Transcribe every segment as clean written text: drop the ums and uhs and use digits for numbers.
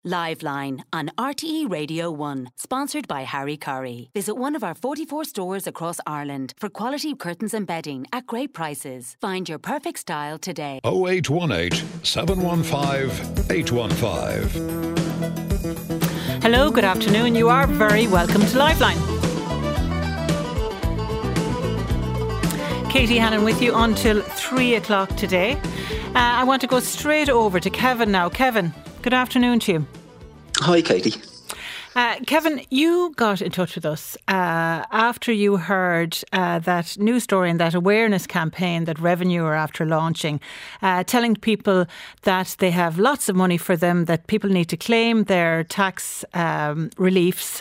Liveline on RTE Radio 1, sponsored by Harry Curry. Visit one of our 44 stores across Ireland for quality curtains and bedding at great prices. Find your perfect style today. 0818 715 815. Hello, good afternoon. You are very welcome to Liveline. Katie Hannon with you until 3 o'clock today. I want to go straight over to Kevin now. Kevin, good afternoon to you. Hi, Katie. Kevin, you got in touch with us after you heard that news story and that awareness campaign that Revenue are after launching, telling people that they have lots of money for them, that people need to claim their tax reliefs,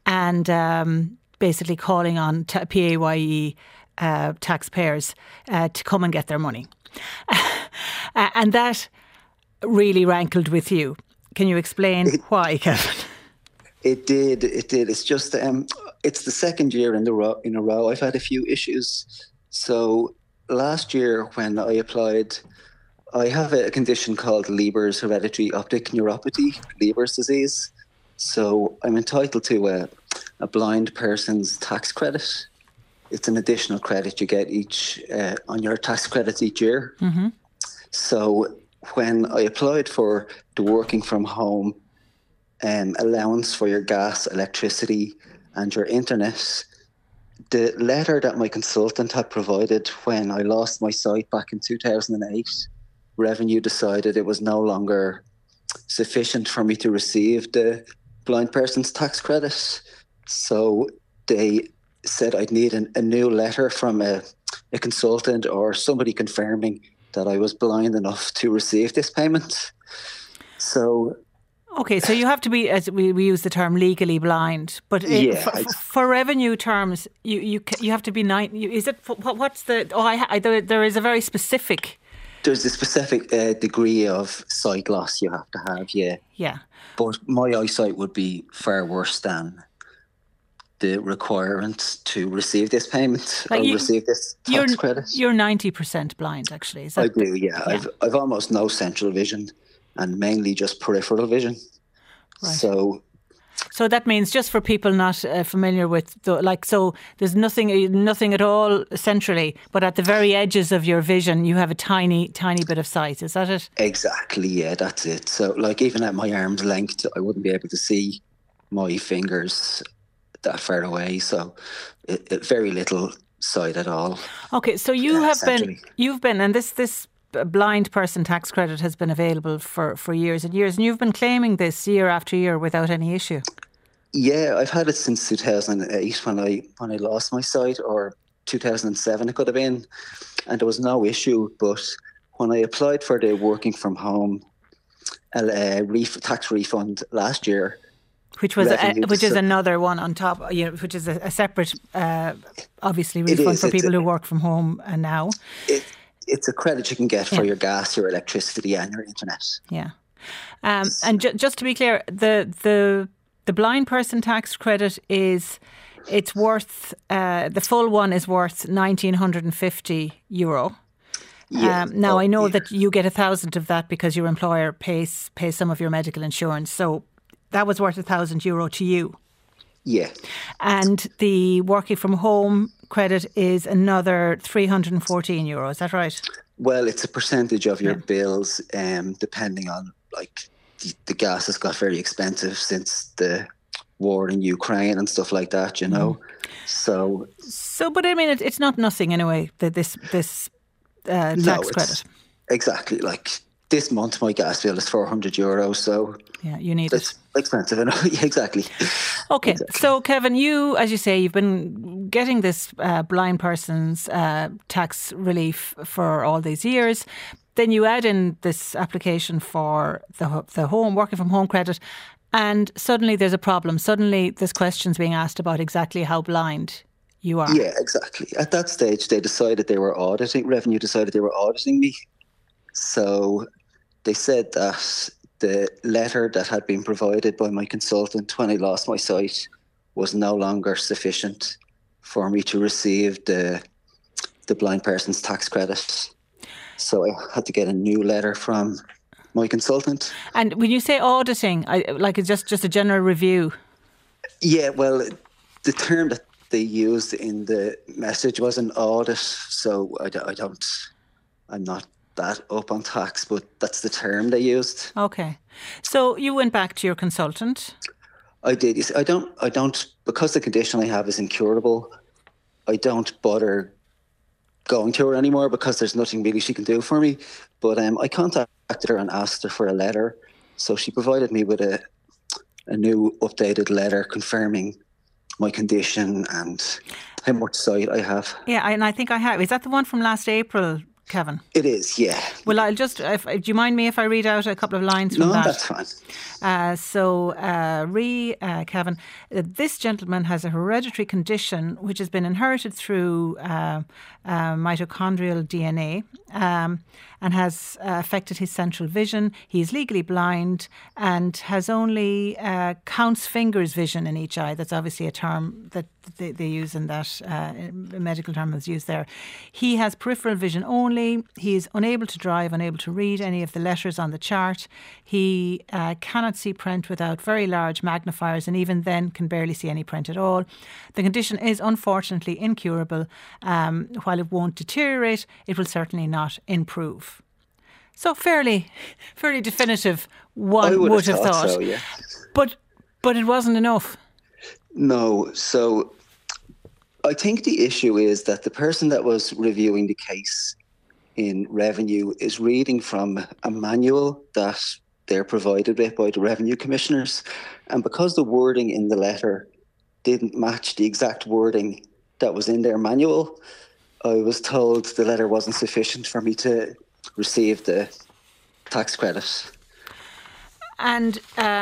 and basically calling on PAYE taxpayers to come and get their money. And that really rankled with you. Can you explain why, Kevin? It did. It's just, it's the second year in a row I've had a few issues. So last year when I applied, I have a condition called Leber's hereditary optic neuropathy, Leber's disease. So I'm entitled to a blind person's tax credit. It's an additional credit you get on your tax credits each year. Mm-hmm. So when I applied for the working from home allowance for your gas, electricity and your internet, the letter that my consultant had provided when I lost my sight back in 2008, Revenue decided it was no longer sufficient for me to receive the blind person's tax credit. So they said I'd need a new letter from a consultant or somebody confirming that I was blind enough to receive this payment. So... Okay, so you have to be, as we use the term, legally blind. But for Revenue terms, you have to be is it? What's the? There is a very specific. There's a specific degree of sight loss you have to have. Yeah. Yeah. But my eyesight would be far worse than the requirement to receive this payment or receive this tax credit. You're 90% blind, actually. Is that I do. Yeah. I've almost no central vision, and mainly just peripheral vision. Right. So that means, just for people not familiar with, so there's nothing at all centrally, but at the very edges of your vision, you have a tiny, tiny bit of sight. Is that it? Exactly. Yeah, that's it. So, even at my arm's length, I wouldn't be able to see my fingers that far away. So, very little sight at all. Okay, so you've been, and this blind person tax credit has been available for years and years, and you've been claiming this year after year without any issue. Yeah, I've had it since 2008 when I lost my sight, or 2007 it could have been, and there was no issue. But when I applied for the working from home tax refund last year, which is another one on top, which is a separate, obviously, refund for people who work from home now. It's a credit you can get for your gas, your electricity and your internet. Yeah. And just to be clear, the blind person tax credit it's worth, the full one is worth €1,950. Yeah. Now, I know that you get 1,000 of that because your employer pays some of your medical insurance. So that was worth €1,000 to you. Yeah. And the working from home credit is another €314. Is that right? Well, it's a percentage of your bills, depending on, the gas has got very expensive since the war in Ukraine and stuff like that, So, but I mean, it's not nothing anyway, this tax credit. Exactly. This month, my gas bill is €400, so yeah, you need it's expensive enough. Exactly. Okay, exactly. So Kevin, you, as you say, you've been getting this blind person's tax relief for all these years. Then you add in this application for the home working from home credit, and suddenly there's a problem. Suddenly there's questions being asked about exactly how blind you are. Yeah, exactly. At that stage, Revenue decided they were auditing me. So they said that the letter that had been provided by my consultant when I lost my sight was no longer sufficient for me to receive the blind person's tax credit. So I had to get a new letter from my consultant. And when you say auditing, it's just a general review? Yeah, well, the term that they used in the message was an audit, so I'm not that up on tax, but that's the term they used. Okay. So you went back to your consultant? I did. You see, I don't, because the condition I have is incurable, I don't bother going to her anymore because there's nothing really she can do for me. But I contacted her and asked her for a letter. So she provided me with a new updated letter confirming my condition and how much sight I have. Yeah, and I think I have. Is that the one from last April, Kevin? It is, yeah. Well, I'll just, do you mind me if I read out a couple of lines from that? No, that's fine. Kevin, this gentleman has a hereditary condition which has been inherited through mitochondrial DNA and has affected his central vision. He is legally blind and has only counts fingers vision in each eye. That's obviously a term that they use in that medical term that's used there. He has peripheral vision only. He is unable to drive, unable to read any of the letters on the chart. He cannot see print without very large magnifiers, and even then can barely see any print at all. The condition is unfortunately incurable. While it won't deteriorate, it will certainly not improve. So fairly definitive, one would have thought. So, yeah. But it wasn't enough. No. So I think the issue is that the person that was reviewing the case in Revenue is reading from a manual that they're provided with by the Revenue Commissioners. And because the wording in the letter didn't match the exact wording that was in their manual, I was told the letter wasn't sufficient for me to receive the tax credit. And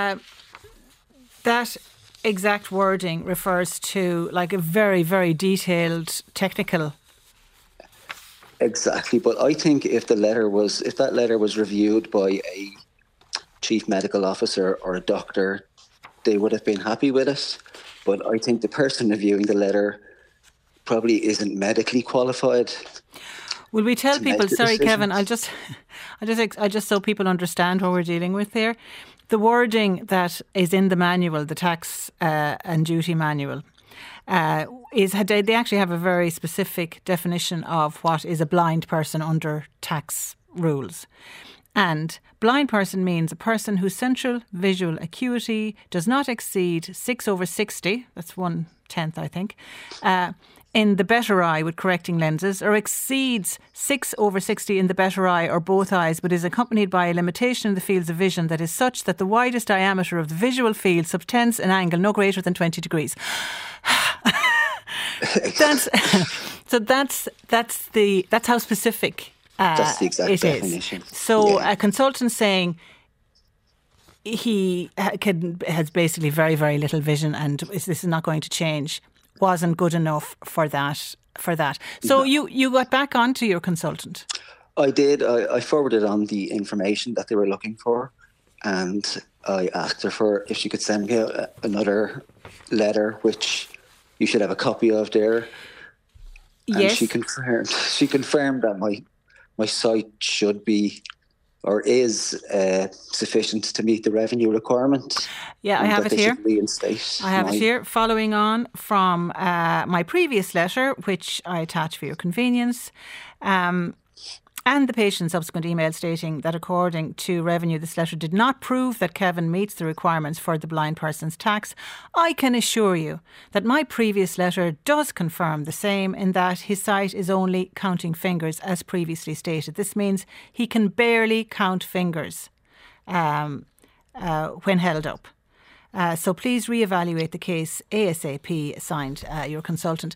that exact wording refers to like a very, very detailed technical. Exactly, but I think if that letter was reviewed by a chief medical officer or a doctor, they would have been happy with it. But I think the person reviewing the letter probably isn't medically qualified. Will we tell people? Sorry, Kevin. I just so people understand what we're dealing with here. The wording that is in the manual, the tax and duty manual, they actually have a very specific definition of what is a blind person under tax rules. And blind person means a person whose central visual acuity does not exceed 6/60, that's 1/10, I think, in the better eye with correcting lenses, or exceeds 6/60 in the better eye or both eyes, but is accompanied by a limitation in the fields of vision that is such that the widest diameter of the visual field subtends an angle no greater than 20 degrees. That's how specific that's the exact it definition. Is. So a consultant saying he has basically very, very little vision and this is not going to change wasn't good enough for that. So no. You got back onto your consultant? I did. I forwarded on the information that they were looking for, and I asked her if she could send me another letter, which you should have a copy of there. And yes. She confirmed that my sight should be or is sufficient to meet the revenue requirement. Yeah, I have it here. I have it here, following on from my previous letter, which I attach for your convenience, and the patient's subsequent email stating that according to Revenue, this letter did not prove that Kevin meets the requirements for the blind person's tax. I can assure you that my previous letter does confirm the same in that his sight is only counting fingers as previously stated. This means he can barely count fingers when held up. So please reevaluate the case ASAP, signed your consultant.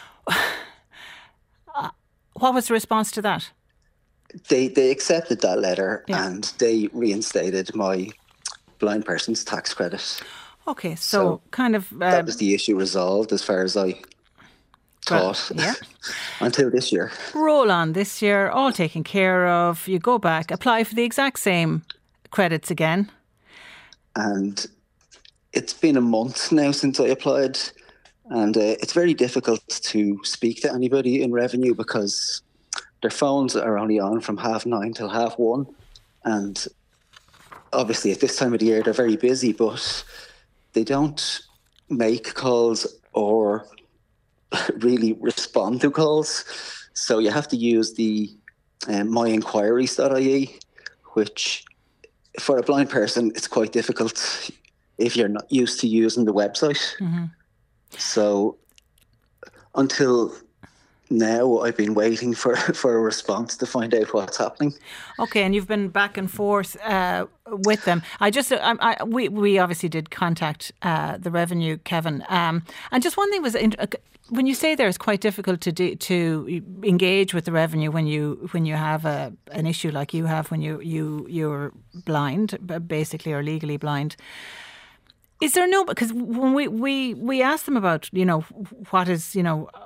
What was the response to that? They accepted that letter and they reinstated my blind person's tax credit. Okay, so kind of... that was the issue resolved as far as I thought until this year. Roll on this year, all taken care of. You go back, apply for the exact same credits again. And it's been a month now since I applied, and it's very difficult to speak to anybody in Revenue because their phones are only on from 9:30 till 1:30, and obviously at this time of the year they're very busy, but they don't make calls or really respond to calls. So you have to use the myinquiries.ie, which for a blind person, it's quite difficult if you're not used to using the website. Mm-hmm. So until now, I've been waiting for a response to find out what's happening. Okay, and you've been back and forth with them. We obviously did contact the Revenue, Kevin. And just one thing was, when you say there, it's quite difficult to engage with the Revenue when you have an issue like you have when you're blind, basically, or legally blind. Is there no, because when we asked them about, what is,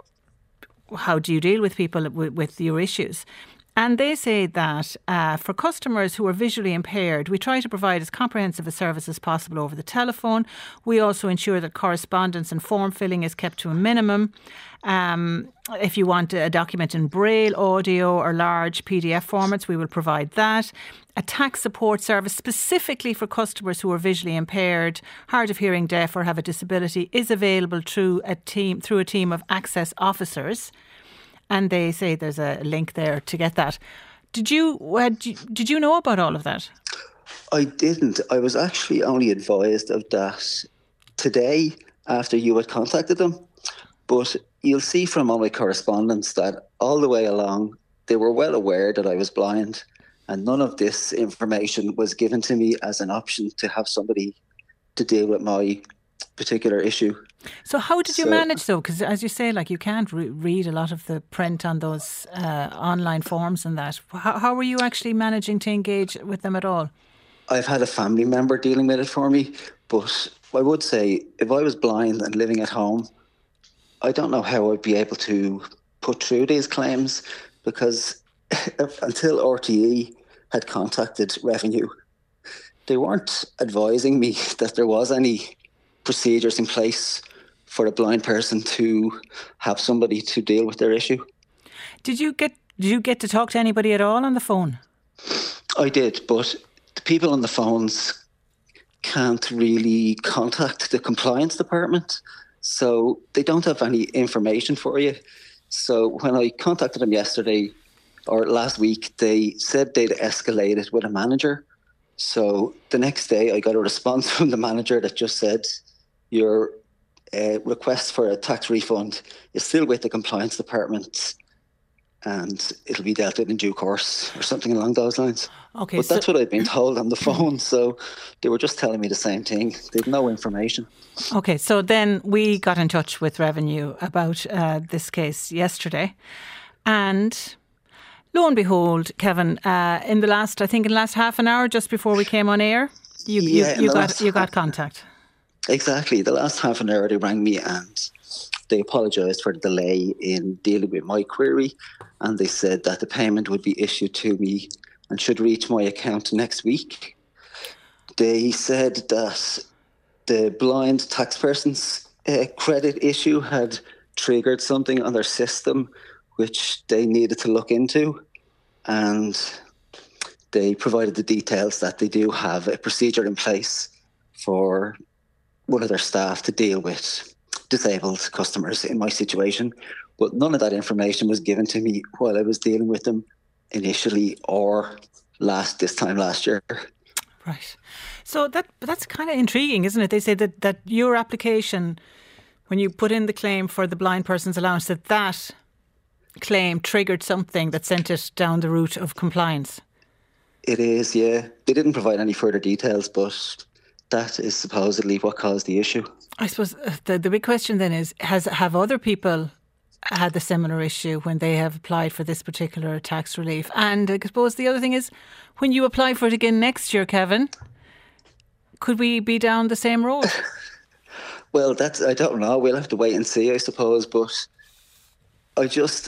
how do you deal with people with your issues? And they say that for customers who are visually impaired, we try to provide as comprehensive a service as possible over the telephone. We also ensure that correspondence and form filling is kept to a minimum. If you want a document in Braille, audio or large PDF formats, we will provide that. A tax support service specifically for customers who are visually impaired, hard of hearing, deaf or have a disability is available through a team of access officers. And they say there's a link there to get that. Did you know about all of that? I didn't. I was actually only advised of that today after you had contacted them. But you'll see from all my correspondence that all the way along, they were well aware that I was blind, and none of this information was given to me as an option to have somebody to deal with my particular issue. So how did you manage though? Because as you say, you can't read a lot of the print on those online forms and that. How were you actually managing to engage with them at all? I've had a family member dealing with it for me, but I would say if I was blind and living at home, I don't know how I'd be able to put through these claims, because until RTE had contacted Revenue, they weren't advising me that there was any procedures in place for a blind person to have somebody to deal with their issue. Did you get to talk to anybody at all on the phone? I did, but the people on the phones can't really contact the compliance department, so they don't have any information for you. So when I contacted them yesterday or last week, they said they'd escalate it with a manager. So the next day I got a response from the manager that just said, your request for a tax refund is still with the compliance department and it'll be dealt with in due course, or something along those lines. Okay, but that's what I'd been told on the phone. So they were just telling me the same thing. They had no information. Okay, so then we got in touch with Revenue about this case yesterday. And lo and behold, Kevin, in the last half an hour, just before we came on air, you got contact. Exactly. The last half an hour they rang me and they apologised for the delay in dealing with my query, and they said that the payment would be issued to me and should reach my account next week. They said that the blind tax person's credit issue had triggered something on their system which they needed to look into, and they provided the details that they do have a procedure in place for one of their staff to deal with disabled customers in my situation. But none of that information was given to me while I was dealing with them initially or this time last year. Right. So that's kind of intriguing, isn't it? They say that your application, when you put in the claim for the blind person's allowance, that claim triggered something that sent it down the route of compliance. It is, yeah. They didn't provide any further details, but that is supposedly what caused the issue. I suppose the big question then is, have other people had the similar issue when they have applied for this particular tax relief? And I suppose the other thing is, when you apply for it again next year, Kevin, could we be down the same road? Well, I don't know. We'll have to wait and see, I suppose. But I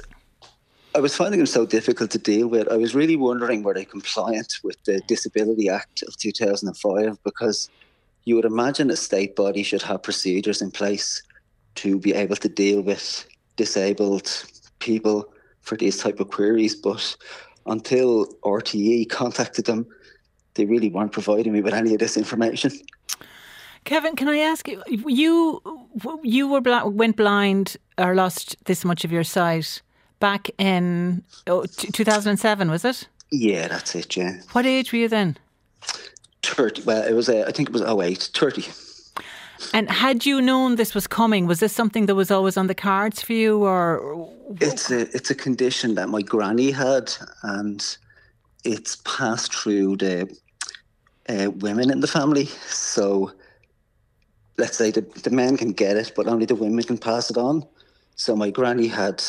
was finding them so difficult to deal with. I was really wondering, were they compliant with the Disability Act of 2005? Because you would imagine a state body should have procedures in place to be able to deal with disabled people for these type of queries. But until RTE contacted them, they really weren't providing me with any of this information. Kevin, can I ask you? You went blind or lost this much of your sight back in 2007, was it? Yeah, that's it. Yeah. What age were you then? 30. Well, it was. I think it was 08, 30. And had you known this was coming, was this something that was always on the cards for you, or? It's a condition that my granny had, and it's passed through the women in the family. So let's say the men can get it, but only the women can pass it on. So my granny had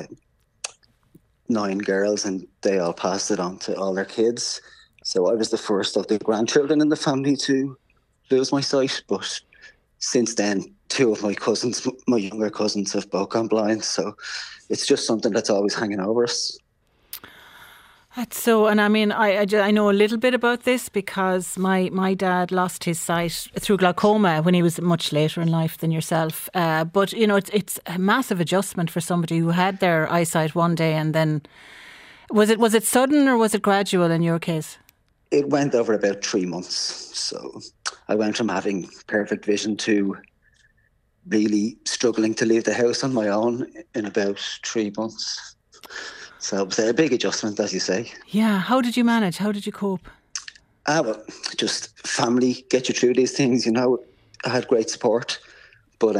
9 girls, and they all passed it on to all their kids. So I was the first of the grandchildren in the family to lose my sight. But since then, 2 of my cousins, my younger cousins, have both gone blind. So it's just something that's always hanging over us. That's so, and I mean, I know a little bit about this because my dad lost his sight through glaucoma when he was much later in life than yourself. But, you know, it's a massive adjustment for somebody who had their eyesight one day and then... Was it sudden or was it gradual in your case? It went over about 3 months. So I went from having perfect vision to really struggling to leave the house on my own in about 3 months. So it was a big adjustment, as you say. Yeah. How did you manage? How did you cope? Well, just family, get you through these things, you know. I had great support, but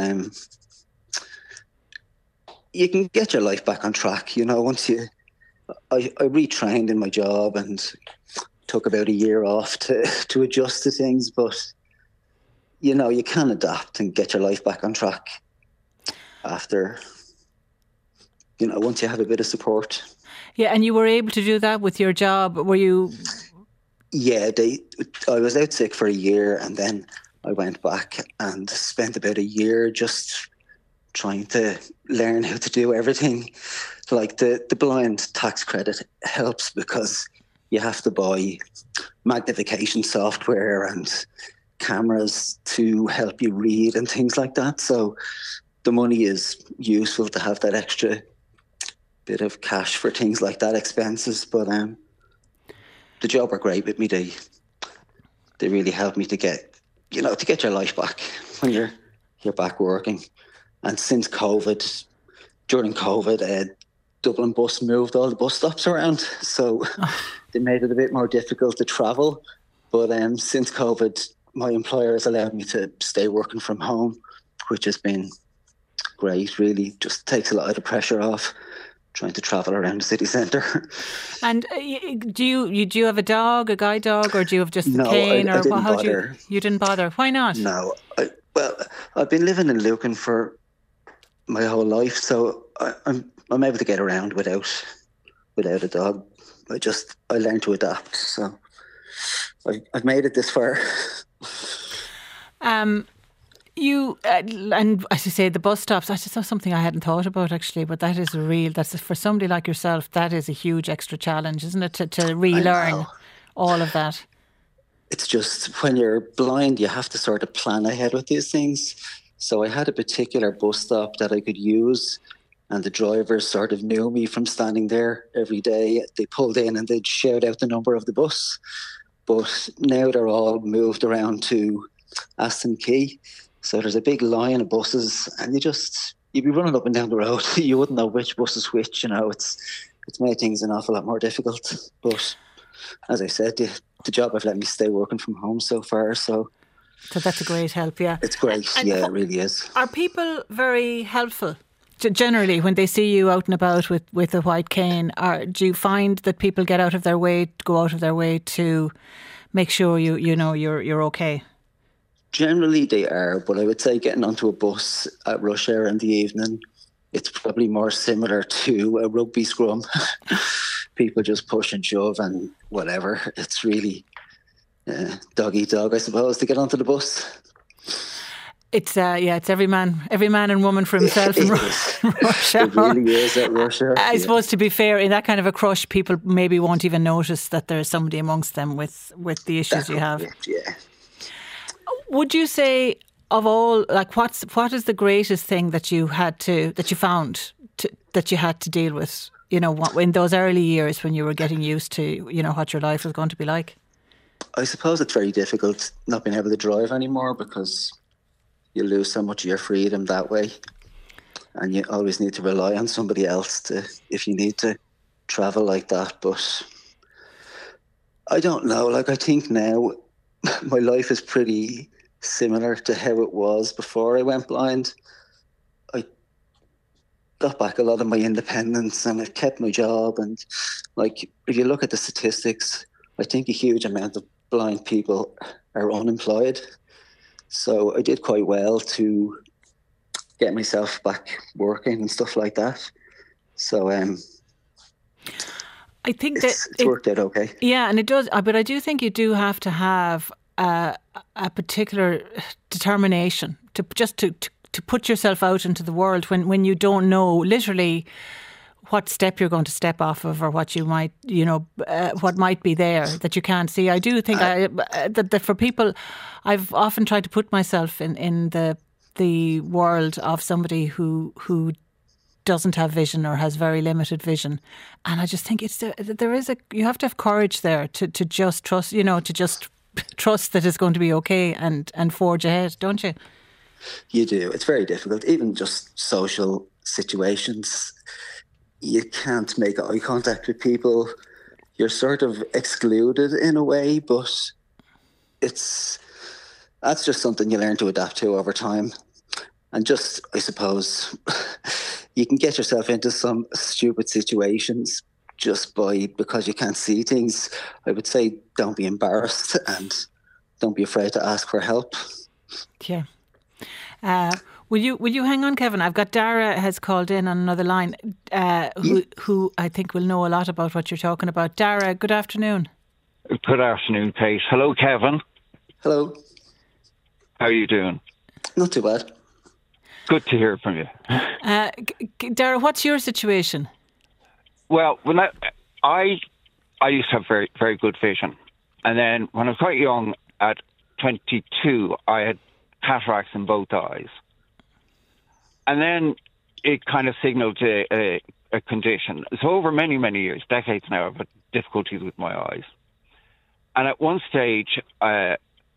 you can get your life back on track, you know, once you... I retrained in my job and took about a year off to adjust to things, but, you know, you can adapt and get your life back on track after... You know, once you have a bit of support. Yeah, and you were able to do that with your job. Were you? Yeah, I was out sick for a year, and then I went back and spent about a year just trying to learn how to do everything. Like the blind tax credit helps because you have to buy magnification software and cameras to help you read and things like that. So the money is useful to have that extra bit of cash for things like that, expenses. But the job were great with me. They really helped me to get your life back when you're back working. And since COVID, during COVID, Dublin Bus moved all the bus stops around, so they made it a bit more difficult to travel. But since COVID, my employer has allowed me to stay working from home, which has been great. Really, just takes a lot of the pressure off trying to travel around the city centre. And do you have a dog, a guide dog, or do you have just the cane? I didn't how bother. You didn't bother? Why not? No, I've been living in Lucan for my whole life, so I'm able to get around without a dog. I learned to adapt, so I've made it this far. You and as you say, the bus stops. That's something I hadn't thought about actually, but that's for somebody like yourself. That is a huge extra challenge, isn't it? To relearn all of that. It's just when you're blind, you have to sort of plan ahead with these things. So I had a particular bus stop that I could use, and the drivers sort of knew me from standing there every day. They pulled in and they'd shout out the number of the bus. But now they're all moved around to Aston Quay. So there's a big line of buses, and you'd be running up and down the road. You wouldn't know which bus is which. You know, it's made things an awful lot more difficult. But as I said, the job have let me stay working from home so far. So that's a great help. Yeah, it's great. And yeah, it really is. Are people very helpful? Generally, when they see you out and about with a white cane, do you find that people go out of their way to make sure you're okay? Generally they are, but I would say getting onto a bus at rush hour in the evening, it's probably more similar to a rugby scrum. People just push and shove and whatever. It's really dog eat dog, I suppose, to get onto the bus. It's it's every man and woman for himself in rush hour. It really is at rush hour. I suppose, to be fair, in that kind of a crush, people maybe won't even notice that there's somebody amongst them with the issues you have. Yeah. Would you say, of all, like, what is the greatest thing that you had to deal with? You know, in those early years when you were getting used to, you know, what your life was going to be like. I suppose it's very difficult not being able to drive anymore because you lose so much of your freedom that way. And you always need to rely on somebody else if you need to travel like that. But I don't know. Like, I think now my life is pretty similar to how it was before I went blind. I got back a lot of my independence and I kept my job. And like, if you look at the statistics, I think a huge amount of blind people are unemployed. So I did quite well to get myself back working and stuff like that. So I think it's worked out okay. Yeah, and it does. But I do think you do have to have a particular determination to put yourself out into the world when you don't know literally what step you're going to step off of, or what you might, what might be there that you can't see. I do think that for people, I've often tried to put myself in the world of somebody who doesn't have vision or has very limited vision, and I just think you have to have courage there to just trust, to just trust that it's going to be okay and forge ahead, don't you? You do. It's very difficult. Even just social situations, you can't make eye contact with people. You're sort of excluded in a way, but that's just something you learn to adapt to over time. And just, I suppose, you can get yourself into some stupid situations just because you can't see things. I would say don't be embarrassed and don't be afraid to ask for help. Yeah. Will you hang on, Kevin? I've got Dara has called in on another line, who I think will know a lot about what you're talking about. Dara, good afternoon. Good afternoon, Kate. Hello, Kevin. Hello. How are you doing? Not too bad. Good to hear from you. Dara, what's your situation? Well, when I used to have very, very good vision. And then when I was quite young, at 22, I had cataracts in both eyes. And then it kind of signaled a condition. So over many, many years, decades now, I've had difficulties with my eyes. And at one stage, my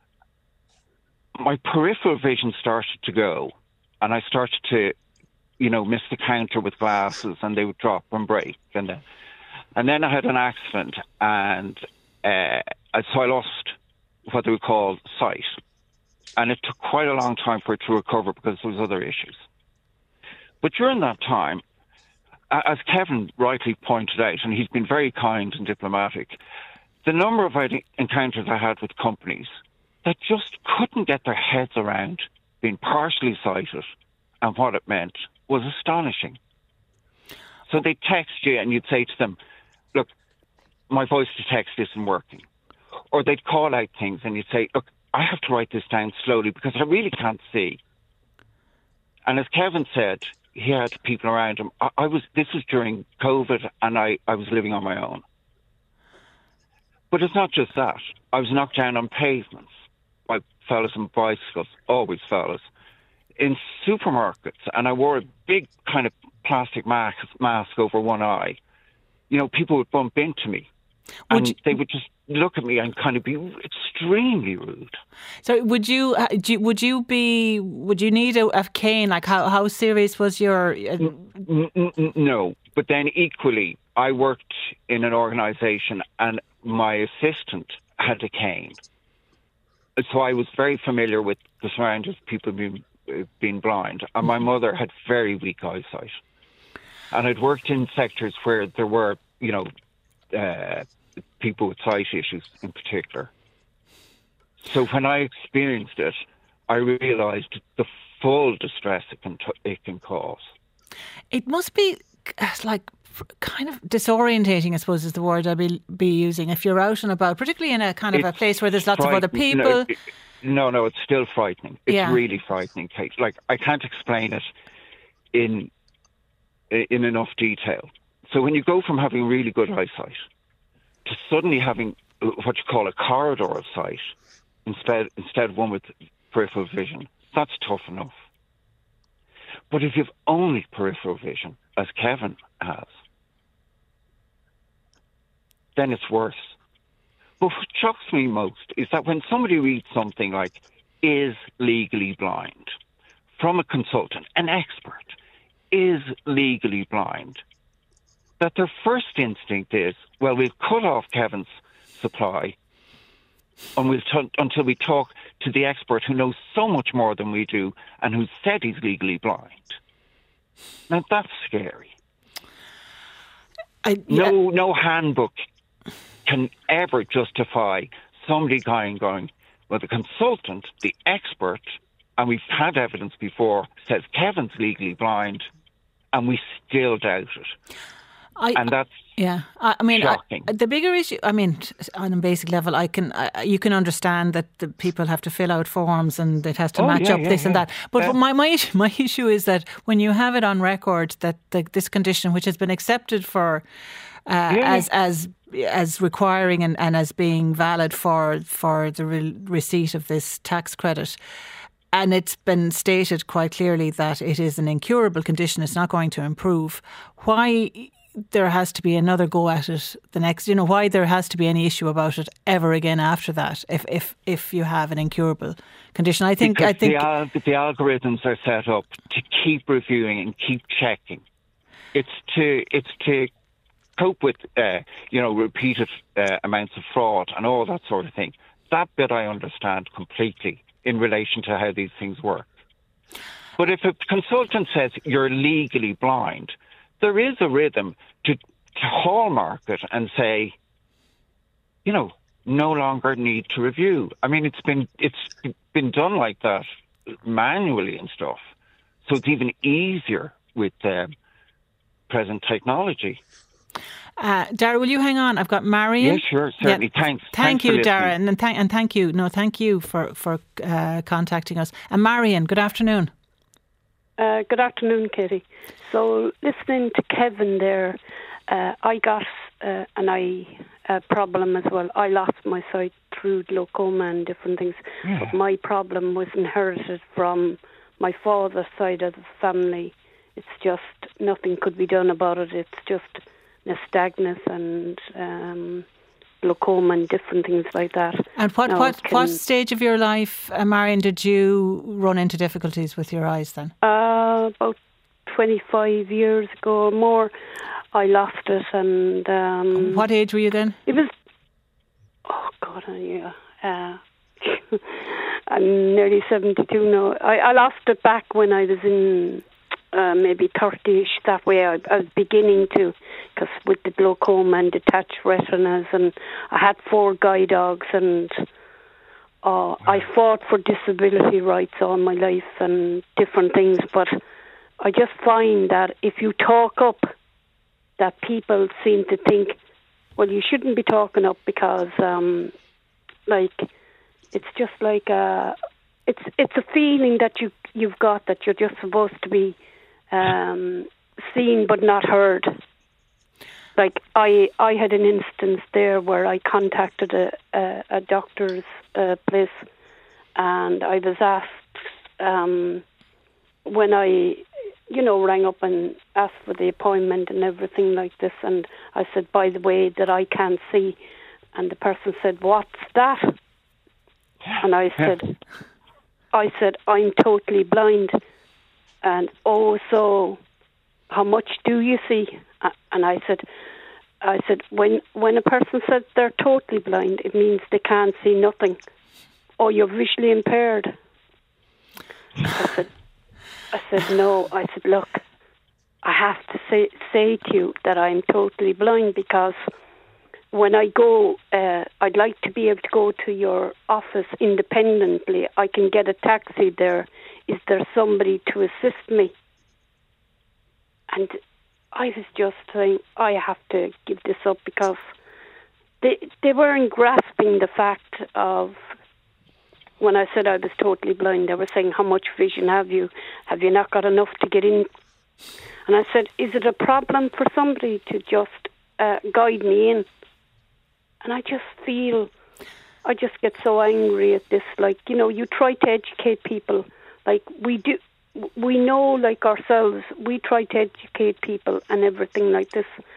peripheral vision started to go. And I started to, miss the counter with glasses, and they would drop and break. And then I had an accident, and so I lost what they would call sight. And it took quite a long time for it to recover because there was other issues. But during that time, as Kevin rightly pointed out, and he's been very kind and diplomatic, the number of encounters I had with companies that just couldn't get their heads around being partially sighted and what it meant was astonishing. So they'd text you and you'd say to them, look, my voice to text isn't working. Or they'd call out things and you'd say, look, I have to write this down slowly because I really can't see. And as Kevin said, he had people around him. This was during COVID, and I was living on my own. But it's not just that. I was knocked down on pavements by fellas on bicycles, always fellas, in supermarkets, and I wore a big kind of plastic mask over one eye. People would bump into me, and they would just look at me and kind of be extremely rude. So would you need a cane? Like how serious was your? No, but then equally, I worked in an organisation and my assistant had a cane, so I was very familiar with the surroundings of people being blind, and my mother had very weak eyesight, and I'd worked in sectors where there were people with sight issues in particular. So when I experienced it, I realised the full distress it can cause. It must be like kind of disorientating, I suppose, is the word I'd be using if you're out and about, particularly in a kind of a place where there's lots of other people. No, it's still frightening. It's really frightening, Kate. Like, I can't explain it in enough detail. So when you go from having really good eyesight to suddenly having what you call a corridor of sight instead one with peripheral vision, that's tough enough. But if you've only peripheral vision, as Kevin has, then it's worse. But what shocks me most is that when somebody reads something like, is legally blind, from a consultant, an expert, is legally blind, that their first instinct is, well, we'll cut off Kevin's supply and until we talk to the expert who knows so much more than we do and who said he's legally blind. Now, that's scary. No handbook can ever justify somebody going, well, the consultant, the expert, and we've had evidence before, says Kevin's legally blind, and we still doubt it. And that's shocking. The bigger issue, on a basic level, you can understand that the people have to fill out forms and it has to match up this and that. But my issue is that when you have it on record that this condition, which has been accepted for as requiring and as being valid for the receipt of this tax credit, and it's been stated quite clearly that it is an incurable condition, it's not going to improve, why there has to be another go at it the next, why there has to be any issue about it ever again after that if you have an incurable condition. I think the algorithms are set up to keep reviewing and keep checking. It's to cope with repeated amounts of fraud and all that sort of thing. That bit I understand completely in relation to how these things work. But if a consultant says you're legally blind, there is a rhythm to hallmark it and say, no longer need to review. I mean, it's been done like that manually and stuff. So it's even easier with present technology. Dara, will you hang on? I've got Marion. Yeah, sure, certainly. Yeah. Thank you, Dara, and thank you. No, thank you for contacting us. And Marion, good afternoon. Good afternoon, Katie. So, listening to Kevin there, I got a problem as well. I lost my sight through glaucoma and different things, but my problem was inherited from my father's side of the family. It's just nothing could be done about it. It's just nystagmus and glaucoma and different things like that. And what stage of your life, Marion, did you run into difficulties with your eyes then? About 25 years ago or more, I lost it. And what age were you then? It was, I'm nearly 72 now. I lost it back when I was in maybe 30ish. That way I was beginning to, because with the glaucoma and detached retinas, and I had 4 guide dogs, and I fought for disability rights all my life and different things, but I just find that if you talk up, that people seem to think, well, you shouldn't be talking up because it's just like it's a feeling that you've got that you're just supposed to be seen but not heard. Like I had an instance there where I contacted a doctor's place, and I was asked when I rang up and asked for the appointment and everything like this, and I said, by the way, that I can't see, and the person said, what's that? And I said, I'm totally blind. And so how much do you see? And I said, when a person says they're totally blind, it means they can't see nothing, or you're visually impaired. I said no. I said, look, I have to say to you that I'm totally blind, because when I go, I'd like to be able to go to your office independently. I can get a taxi there. Is there somebody to assist me? And I was just saying, I have to give this up, because they weren't grasping the fact of, when I said I was totally blind, they were saying, how much vision have you? Have you not got enough to get in? And I said, is it a problem for somebody to just guide me in? And I just get so angry at this. Like, you try to educate people. Like we do, we know, like ourselves, we try to educate people and everything like this.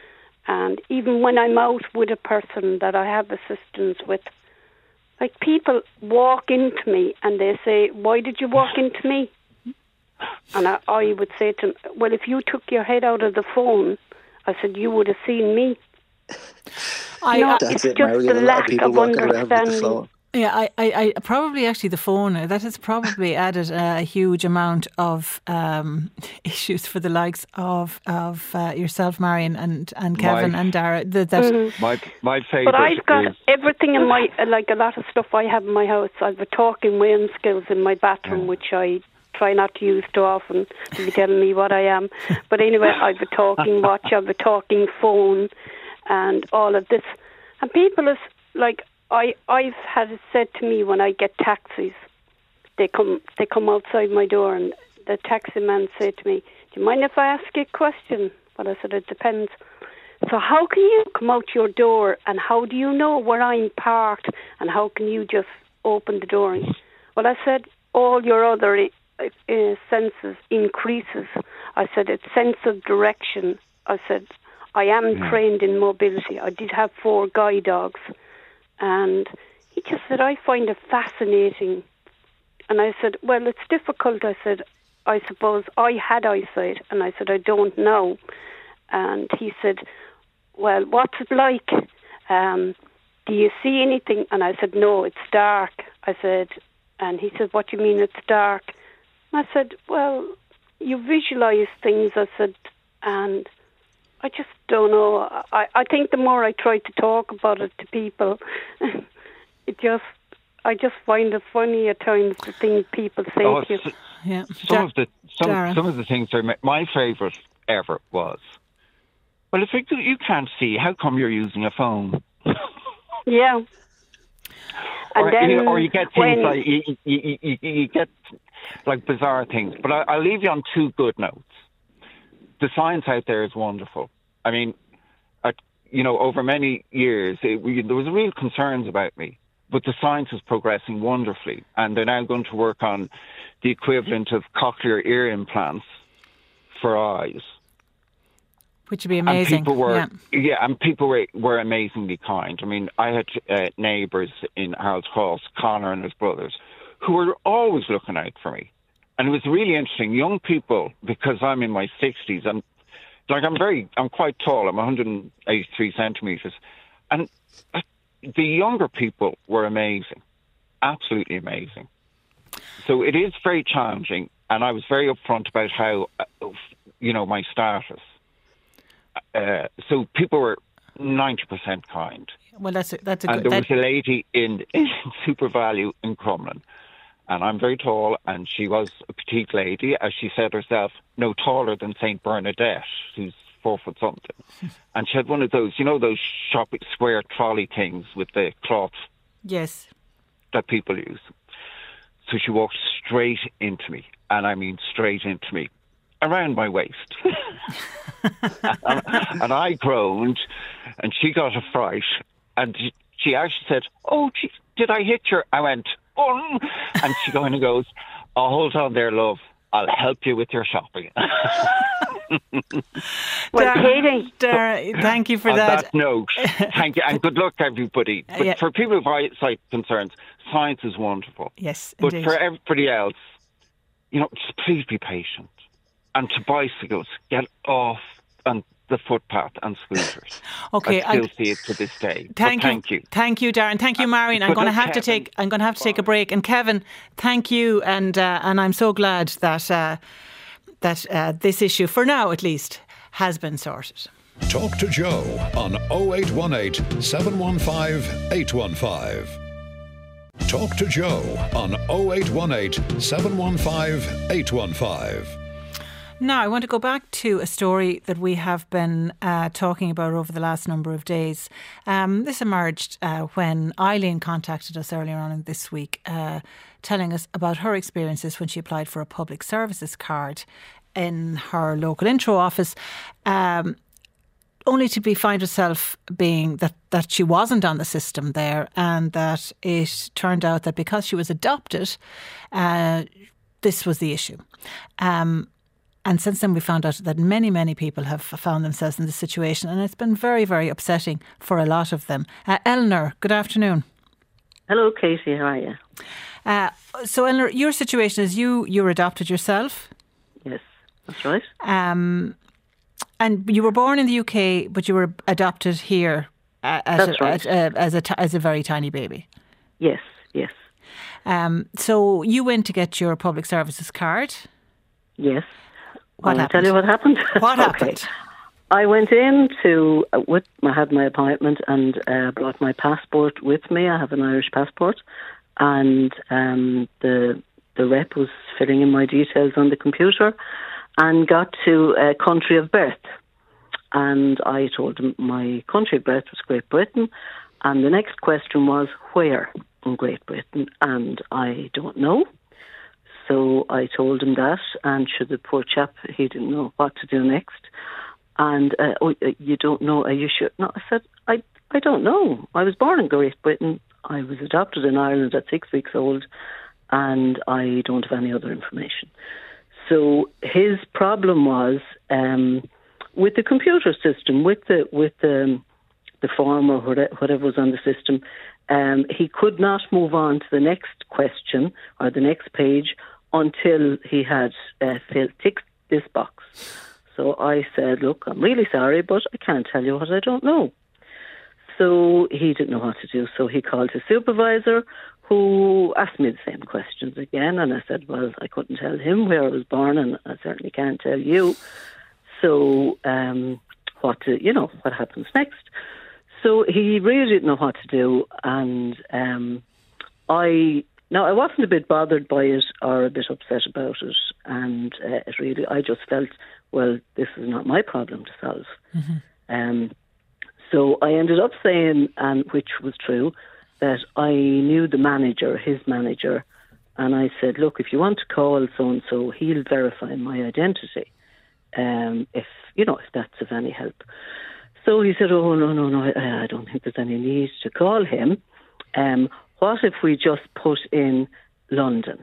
And even when I'm out with a person that I have assistance with, like people walk into me and they say, "Why did you walk into me?" And I would say to them, "Well, if you took your head out of the phone," I said, "you would have seen me." That's it, Marion. A lot of people walking around with the phone. Yeah, I probably actually the phone, that has probably added a huge amount of issues for the likes of yourself, Marion, and Kevin and Dara. My favourite. But I've got everything in my, like a lot of stuff I have in my house. I've a talking weighing skills in my bathroom, which I try not to use too often to be telling me what I am. But anyway, I've a talking watch, I've a talking phone, and all of this. And people is like, I've had it said to me when I get taxis, they come outside my door, and the taxi man said to me, "Do you mind if I ask you a question?" Well, I said, "It depends." "So how can you come out your door, and how do you know where I'm parked, and how can you just open the door?" Well, I said, "All your other senses increases." I said, "It's sense of direction." I said, "I am trained in mobility. I did have 4 guide dogs." And he just said, "I find it fascinating." And I said, "Well, it's difficult." I said, "I suppose I had eyesight." And I said, "I don't know." And he said, "Well, what's it like? Do you see anything?" And I said, "No, it's dark." I said, and he said, "What do you mean it's dark?" And I said, "Well, you visualise things." I said, and I just don't know. I think the more I try to talk about it to people, I just find it funny at times, the things people say to you. Some of the things my favourite ever was, well, if you can't see, how come you're using a phone? Yeah. Or you get things like you get like bizarre things. But I'll leave you on 2 good notes. The science out there is wonderful. I mean, over many years, there was real concerns about me, but the science is progressing wonderfully, and they're now going to work on the equivalent of cochlear ear implants for eyes. Which would be amazing. And people were amazingly kind. I mean, I had neighbours in Harold's Cross, Connor and his brothers, who were always looking out for me. And it was really interesting. Young people, because I'm in my 60s, and like I'm quite tall. I'm 183 centimetres, and the younger people were amazing, absolutely amazing. So it is very challenging, and I was very upfront about how, my status. So people were 90% kind. Well, that's a good. And there was a lady in Super Value in Crumlin. And I'm very tall, and she was a petite lady, as she said herself, no taller than St. Bernadette, who's 4 foot something. And she had one of those, those shopping square trolley things with the cloth. Yes. That people use. So she walked straight into me, and I mean straight into me, around my waist. and I groaned, and she got a fright, and she actually said, "Oh, did I hit you?" I went, "Oh," and she kind of goes, "Oh, hold on there, love. I'll help you with your shopping." Well, Katie, thank you for that. On that note, thank you, and good luck, everybody. But for people with eyesight concerns, science is wonderful. Yes, but indeed. for everybody else, just please be patient. And to bicycles, get off on the footpath and scooters. Okay, I still see it to this day. Thank you. Thank you, Darren. Thank you, Marion. I'm going to have to take a break. And Kevin, thank you. And I'm so glad that this issue, for now at least, has been sorted. Talk to Joe on 0818 715 815. Talk to Joe on 0818 715 815. Now, I want to go back to a story that we have been talking about over the last number of days. This emerged when Eileen contacted us earlier on this week, telling us about her experiences when she applied for a public services card in her local intro office, only to find herself being that she wasn't on the system there, and that it turned out that because she was adopted, this was the issue. And since then we found out that many, many people have found themselves in this situation, and it's been very, very upsetting for a lot of them. Eleanor, good afternoon. Hello, Katie. How are you? So, Eleanor, your situation is you're adopted yourself? Yes, that's right. And you were born in the UK, but you were adopted here as a very tiny baby. Yes, yes. So you went to get your public services card? Yes. What happened? I'll tell you what happened. What happened? I went in I had my appointment and brought my passport with me. I have an Irish passport, and the rep was filling in my details on the computer, and got to country of birth, and I told him my country of birth was Great Britain, and the next question was where in Great Britain, and I don't know. So I told him that, and the poor chap, he didn't know what to do next. And, you don't know, are you sure? No, I said, I don't know. I was born in Great Britain. I was adopted in Ireland at 6 weeks old, and I don't have any other information. So his problem was with the computer system, with the form or whatever was on the system, he could not move on to the next question or the next page until he had ticked this box. So I said, look, I'm really sorry, but I can't tell you what I don't know. So he didn't know what to do. So he called his supervisor, who asked me the same questions again. And I said, well, I couldn't tell him where I was born, and I certainly can't tell you. So what happens next? So he really didn't know what to do. And I wasn't a bit bothered by it or a bit upset about it. And I just felt, well, this is not my problem to solve. Mm-hmm. So I ended up saying, which was true, that I knew the manager, his manager, and I said, look, if you want to call so-and-so, he'll verify my identity, if that's of any help. So he said, oh, no, I don't think there's any need to call him. What if we just put in London?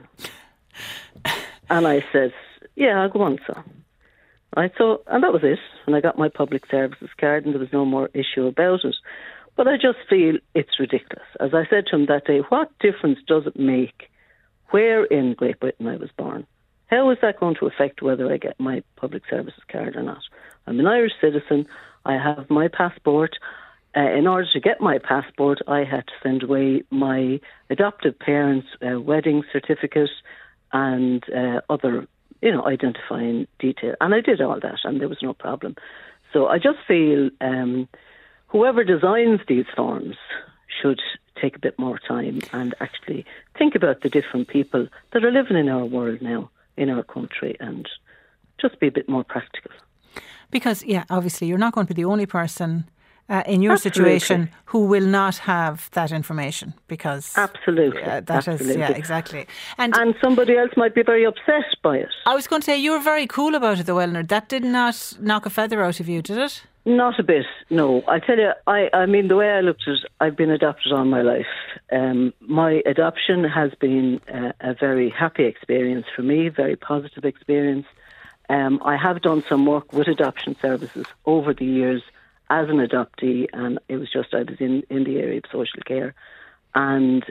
And I said, yeah, go on, sir. Right, and that was it. And I got my public services card, and there was no more issue about it. But I just feel it's ridiculous. As I said to him that day, what difference does it make where in Great Britain I was born? How is that going to affect whether I get my public services card or not? I'm an Irish citizen. I have my passport. In order to get my passport, I had to send away my adoptive parents' wedding certificate and other identifying detail. And I did all that, and there was no problem. So I just feel whoever designs these forms should take a bit more time and actually think about the different people that are living in our world now, in our country, and just be a bit more practical. Because, obviously you're not going to be the only person in your situation who will not have that information, because absolutely. Exactly. And somebody else might be very upset by it. I was going to say, you were very cool about it though, Eleanor. That did not knock a feather out of you, did it? Not a bit, no. I tell you, I mean, the way I looked at it, I've been adopted all my life. My adoption has been a very happy experience for me, very positive experience. I have done some work with adoption services over the years as an adoptee, and it was just I was in the area of social care. And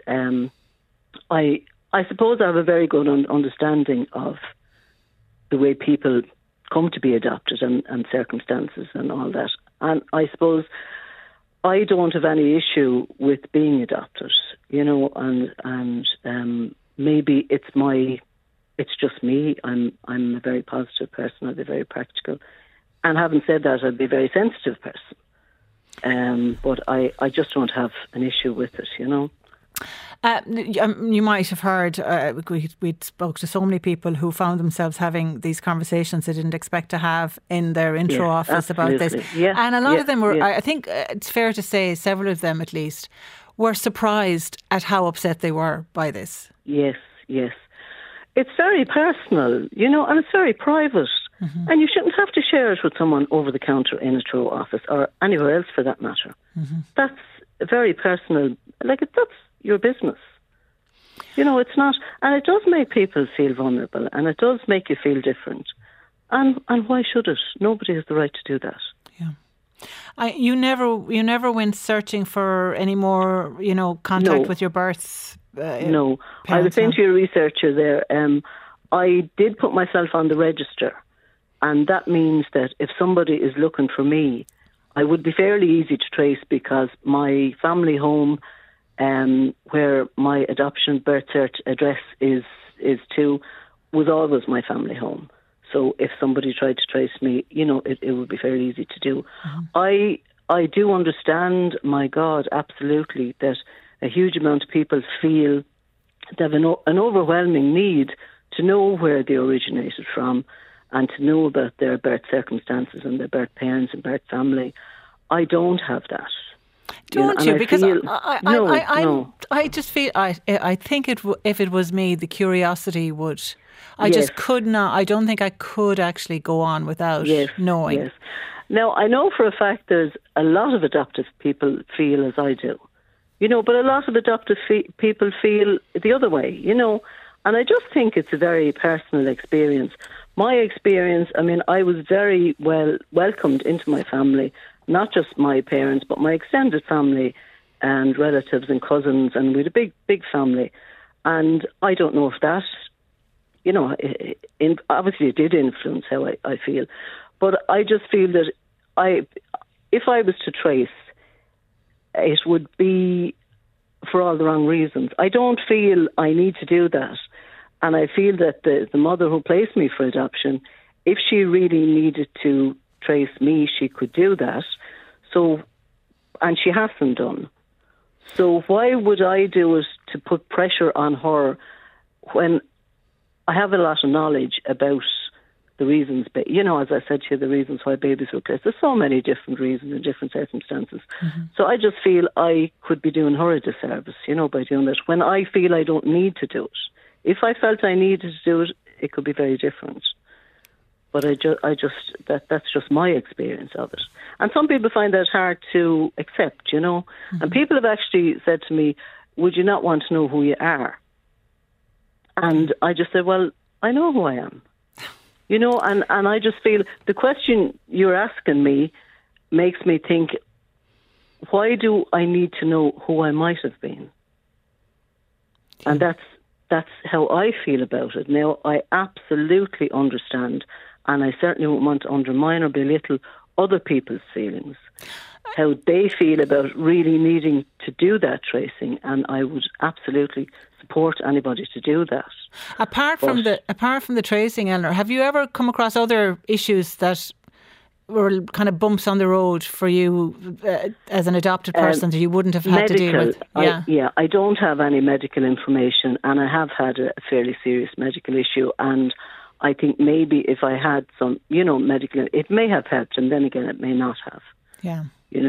I suppose I have a very good understanding of the way people come to be adopted and circumstances and all that. And I suppose I don't have any issue with being adopted, and maybe it's just me. I'm a very positive person. I'd be very practical. And having said that, I'd be a very sensitive person. But I just don't have an issue with it, You might have heard, we spoke to so many people who found themselves having these conversations they didn't expect to have in their intro office about this. Yeah, and a lot of them were, I think it's fair to say, several of them at least, were surprised at how upset they were by this. Yes. It's very personal, and it's very private. Mm-hmm. And you shouldn't have to share it with someone over the counter in a throw office or anywhere else for that matter. Mm-hmm. That's very personal. That's your business. It's not. And it does make people feel vulnerable, and it does make you feel different. And why should it? Nobody has the right to do that. Yeah. You never went searching for any more, contact with your births. No. I was saying to your researcher there, I did put myself on the register, and that means that if somebody is looking for me, I would be fairly easy to trace, because my family home, where my adoption birth cert address is to, was always my family home. So if somebody tried to trace me, it would be fairly easy to do. Mm-hmm. I do understand, my God, absolutely, that a huge amount of people feel they have an overwhelming need to know where they originated from and to know about their birth circumstances and their birth parents and birth family. I don't have that. Don't you? Because I just feel, I think if it was me, the curiosity would... I just could not. I don't think I could actually go on without knowing. Yes. Now, I know for a fact there's a lot of adoptive people feel as I do, but a lot of adoptive people feel the other way, and I just think it's a very personal experience. My experience, I was very well welcomed into my family, not just my parents, but my extended family and relatives and cousins, and we had a big, big family. And I don't know if that... obviously it did influence how I feel. But I just feel that if I was to trace, it would be for all the wrong reasons. I don't feel I need to do that. And I feel that the mother who placed me for adoption, if she really needed to trace me, she could do that. So, and she hasn't done. So why would I do it to put pressure on her when I have a lot of knowledge about the reasons, as I said to you, the reasons why babies were placed. There's so many different reasons and different circumstances. Mm-hmm. So I just feel I could be doing her a disservice, by doing that, when I feel I don't need to do it. If I felt I needed to do it, it could be very different. But that's just my experience of it. And some people find that hard to accept, Mm-hmm. And people have actually said to me, would you not want to know who you are? And I just said, well, I know who I am, and I just feel the question you're asking me makes me think, why do I need to know who I might have been? And that's how I feel about it. Now, I absolutely understand, and I certainly won't want to undermine or belittle other people's feelings, how they feel about really needing to do that tracing, and I would absolutely support anybody to do that. Apart from the tracing, Eleanor, have you ever come across other issues that were kind of bumps on the road for you as an adopted person that you wouldn't have had to deal with? I don't have any medical information, and I have had a fairly serious medical issue, and I think maybe if I had some, medical, it may have helped, and then again, it may not have. Yeah.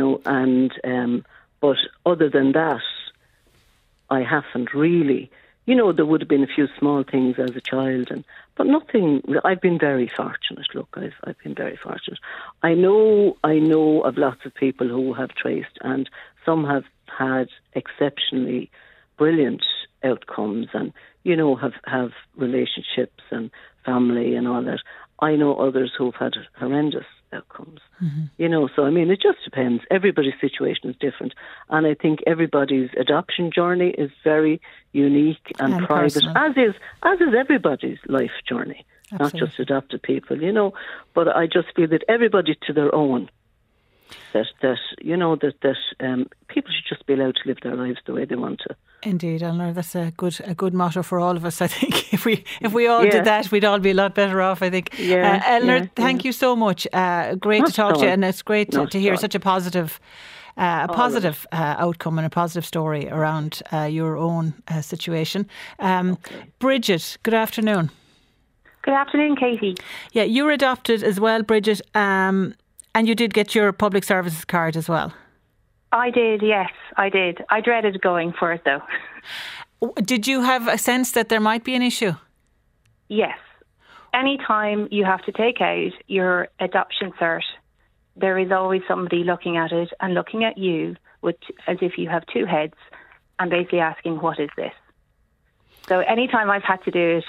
But other than that, I haven't really. There would have been a few small things as a child, but nothing. I've been very fortunate. Look, I've been very fortunate. I know of lots of people who have traced, and some have had exceptionally brilliant outcomes, and have relationships and family and all that. I know others who've had horrendous outcomes. Mm-hmm. So it just depends. Everybody's situation is different, and I think everybody's adoption journey is very unique and private, personal. as is everybody's life journey. Absolutely. Not just adopted people, But I just feel that everybody to their own. That people should just be allowed to live their lives the way they want to. Indeed, Eleanor, that's a good motto for all of us. I think if we all did that, we'd all be a lot better off. I think. Eleanor, thank you so much. Great to talk to you, and it's great to hear such a positive outcome and a positive story around your own situation. Bridget, good afternoon. Good afternoon, Katie. Yeah, you were adopted as well, Bridget, and you did get your public services card as well. I did, yes, I did. I dreaded going for it, though. Did you have a sense that there might be an issue? Yes. Anytime you have to take out your adoption cert, there is always somebody looking at it and looking at you as if you have two heads and basically asking, what is this? So anytime I've had to do it,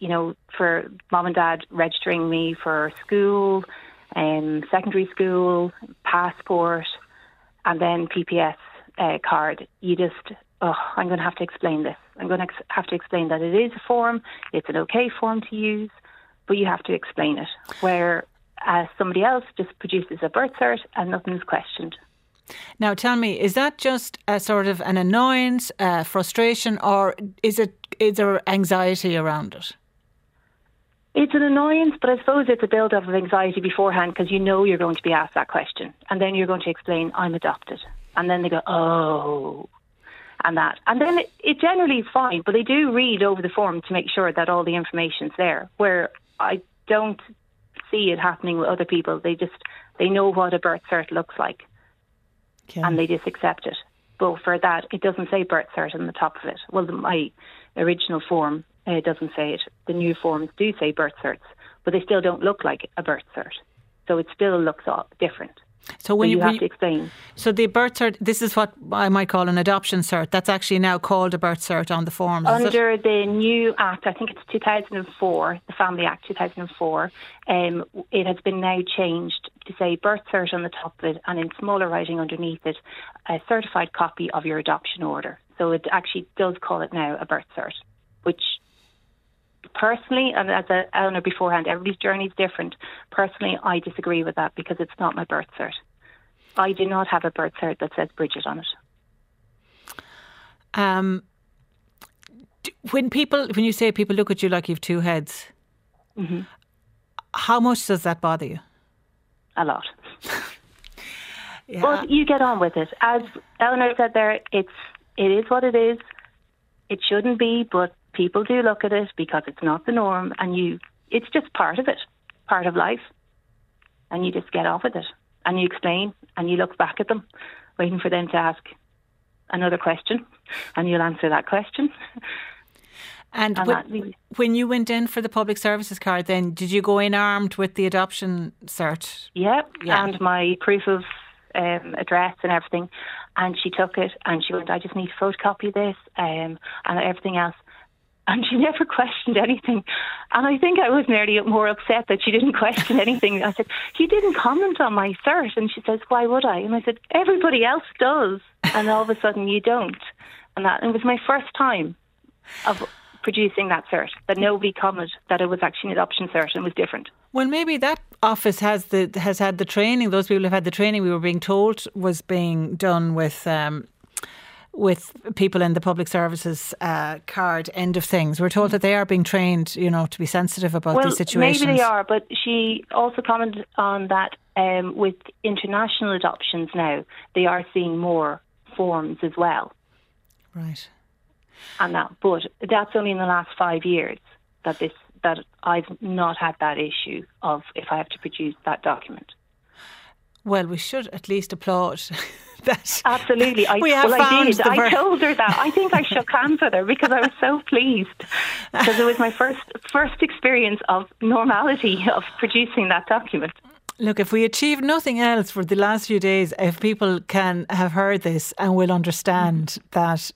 for mum and dad registering me for school, secondary school, passport, and then PPS card, you just, I'm going to have to explain this. I'm going to have to explain that it is a form, it's an okay form to use, but you have to explain it. Where somebody else just produces a birth cert and nothing's questioned. Now tell me, is that just a sort of an annoyance, frustration, or is there anxiety around it? It's an annoyance, but I suppose it's a build-up of anxiety beforehand because you're going to be asked that question. And then you're going to explain, I'm adopted. And then they go, oh, and that. And then it generally is fine, but they do read over the form to make sure that all the information's there, where I don't see it happening with other people. They know what a birth cert looks like, and they just accept it. But for that, it doesn't say birth cert on the top of it. Well, my original form doesn't say it. The new forms do say birth certs, but they still don't look like a birth cert. So it still looks different. So when you have to explain. So the birth cert, this is what I might call an adoption cert. That's actually now called a birth cert on the forms. Under the new Act, I think it's 2004, the Family Act 2004, it has been now changed to say birth cert on the top of it, and in smaller writing underneath it, a certified copy of your adoption order. So it actually does call it now a birth cert, which personally, and as Eleanor beforehand, everybody's journey is different. Personally, I disagree with that because it's not my birth cert. I do not have a birth cert that says Bridget on it. When you say people look at you like you've two heads, mm-hmm. How much does that bother you? A lot. Yeah. But you get on with it. As Eleanor said there, it is what it is. It shouldn't be, but people do look at it because it's not the norm, and it's just part of it, part of life. And you just get off with it. And you explain, and you look back at them, waiting for them to ask another question, and you'll answer that question. And when you went in for the public services card, then did you go in armed with the adoption cert? Yep, yeah. And my proof of address and everything. And she took it, and she went, I just need to photocopy this and everything else. And she never questioned anything. And I think I was nearly more upset that she didn't question anything. I said, you didn't comment on my cert. And she says, why would I? And I said, everybody else does. And all of a sudden you don't. And it was my first time of producing that cert, that nobody commented that it was actually an adoption cert and was different. Well, maybe that office has had the training. Those people have had the training we were being told was being done with people in the public services card end of things. We're told that they are being trained, to be sensitive about these situations. Maybe they are, but she also commented on that with international adoptions now, they are seeing more forms as well. Right. And but that's only in the last 5 years that I've not had that issue of if I have to produce that document. Well, we should at least applaud that. Absolutely. I told her that. I think I shook hands with her because I was so pleased because it was my first experience of normality of producing that document. Look, if we achieve nothing else for the last few days, if people can have heard this and will understand that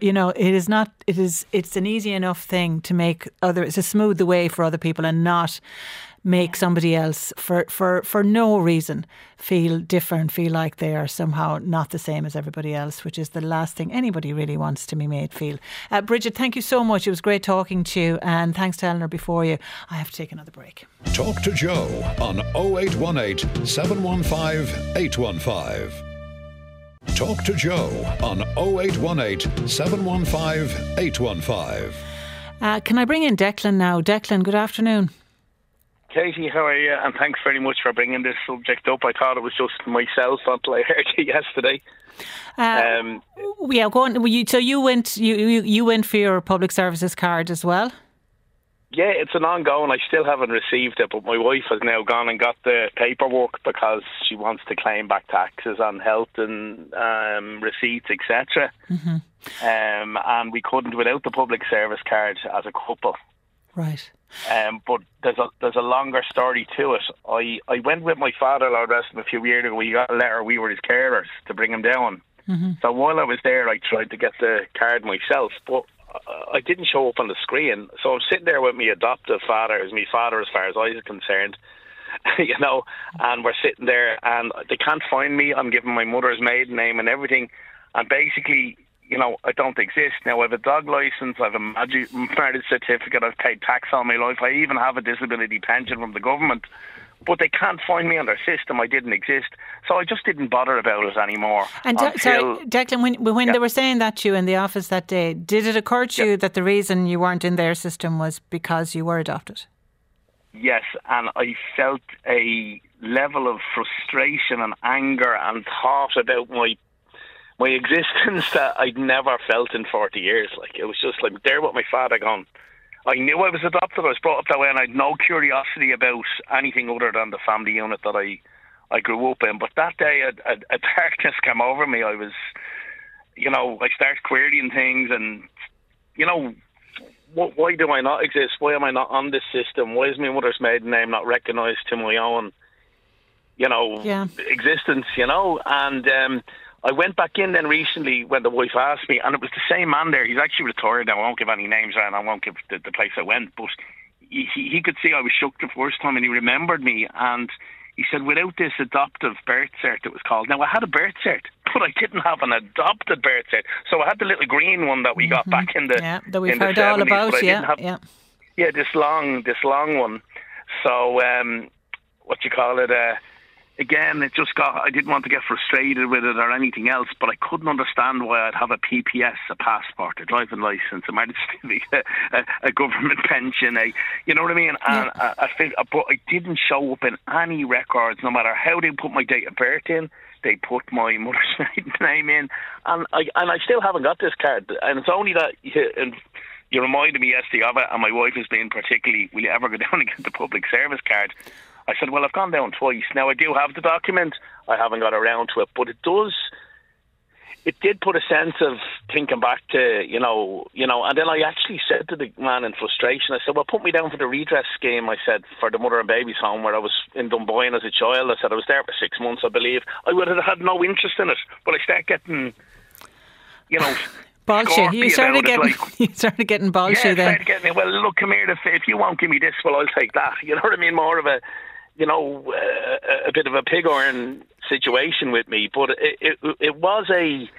it's an easy enough thing to make to smooth the way for other people and not make somebody else for no reason feel different, feel like they are somehow not the same as everybody else, which is the last thing anybody really wants to be made feel. Bridget, thank you so much. It was great talking to you, and thanks to Eleanor before you. I have to take another break. Talk to Joe on 0818 715 815. Talk to Joe on 0818 715 815. Can I bring in Declan now? Declan, good afternoon. Katie, how are you? And thanks very much for bringing this subject up. I thought it was just myself until I heard you yesterday. Go on. So you went for your public services card as well? Yeah, it's an ongoing. I still haven't received it, but my wife has now gone and got the paperwork because she wants to claim back taxes on health and receipts, etc. Mm-hmm. And we couldn't without the public service card as a couple. Right. But there's a longer story to it. I went with my father-in-law a few years ago. We got a letter. We were his carers to bring him down. Mm-hmm. So while I was there, I tried to get the card myself. But I didn't show up on the screen. So I'm sitting there with my adoptive father, who's my father as far as I was concerned, you know, and we're sitting there and they can't find me. I'm giving my mother's maiden name and everything. And basically, you know, I don't exist. Now, I have a dog licence, I have a marriage certificate, I've paid tax all my life, I even have a disability pension from the government. But they can't find me on their system. I didn't exist. So I just didn't bother about it anymore. And sorry, Declan, when they were saying that to you in the office that day, did it occur to you that the reason you weren't in their system was because you were adopted? Yes, and I felt a level of frustration and anger and thought about my existence that I'd never felt in 40 years. Like, it was just like, there with my father gone. I knew I was adopted, I was brought up that way, and I had no curiosity about anything other than the family unit that I grew up in. But that day, a darkness came over me. I was, you know, I started querying things and, you know, why do I not exist? Why am I not on this system? Why is my mother's maiden name not recognised to my own, you know, existence, you know? And I went back in then recently when the wife asked me, and it was the same man there. He's actually retired now. I won't give any names and I won't give the place I went, but he could see I was shook the first time and he remembered me, and he said, without this adoptive birth cert, it was called. Now, I had a birth cert, but I didn't have an adopted birth cert. So I had the little green one that we got back in the that we've heard all about, this long one. So, again, it just I didn't want to get frustrated with it or anything else, but I couldn't understand why I'd have a PPS, a passport, a driving licence, a marriage certificate, a government pension, you know what I mean? And but I didn't show up in any records, no matter how they put my date of birth in. They put my mother's maiden name in, and I still haven't got this card. And it's only that you reminded me yesterday of it, and my wife has been particularly, will you ever go down and get the public service card? I said, well, I've gone down twice. Now, I do have the document. I haven't got around to it. But it did put a sense of thinking back to, you know, and then I actually said to the man in frustration, I said, well, put me down for the redress scheme, I said, for the mother and baby's home where I was in Dunboyne as a child. I said, I was there for 6 months, I believe. I would have had no interest in it. But I started getting, you know... Bullshit. You started getting bullshit then. Well, look, come here. If you won't give me this, well, I'll take that. You know what I mean? More of a, you know, a bit of a pig iron situation with me. But it was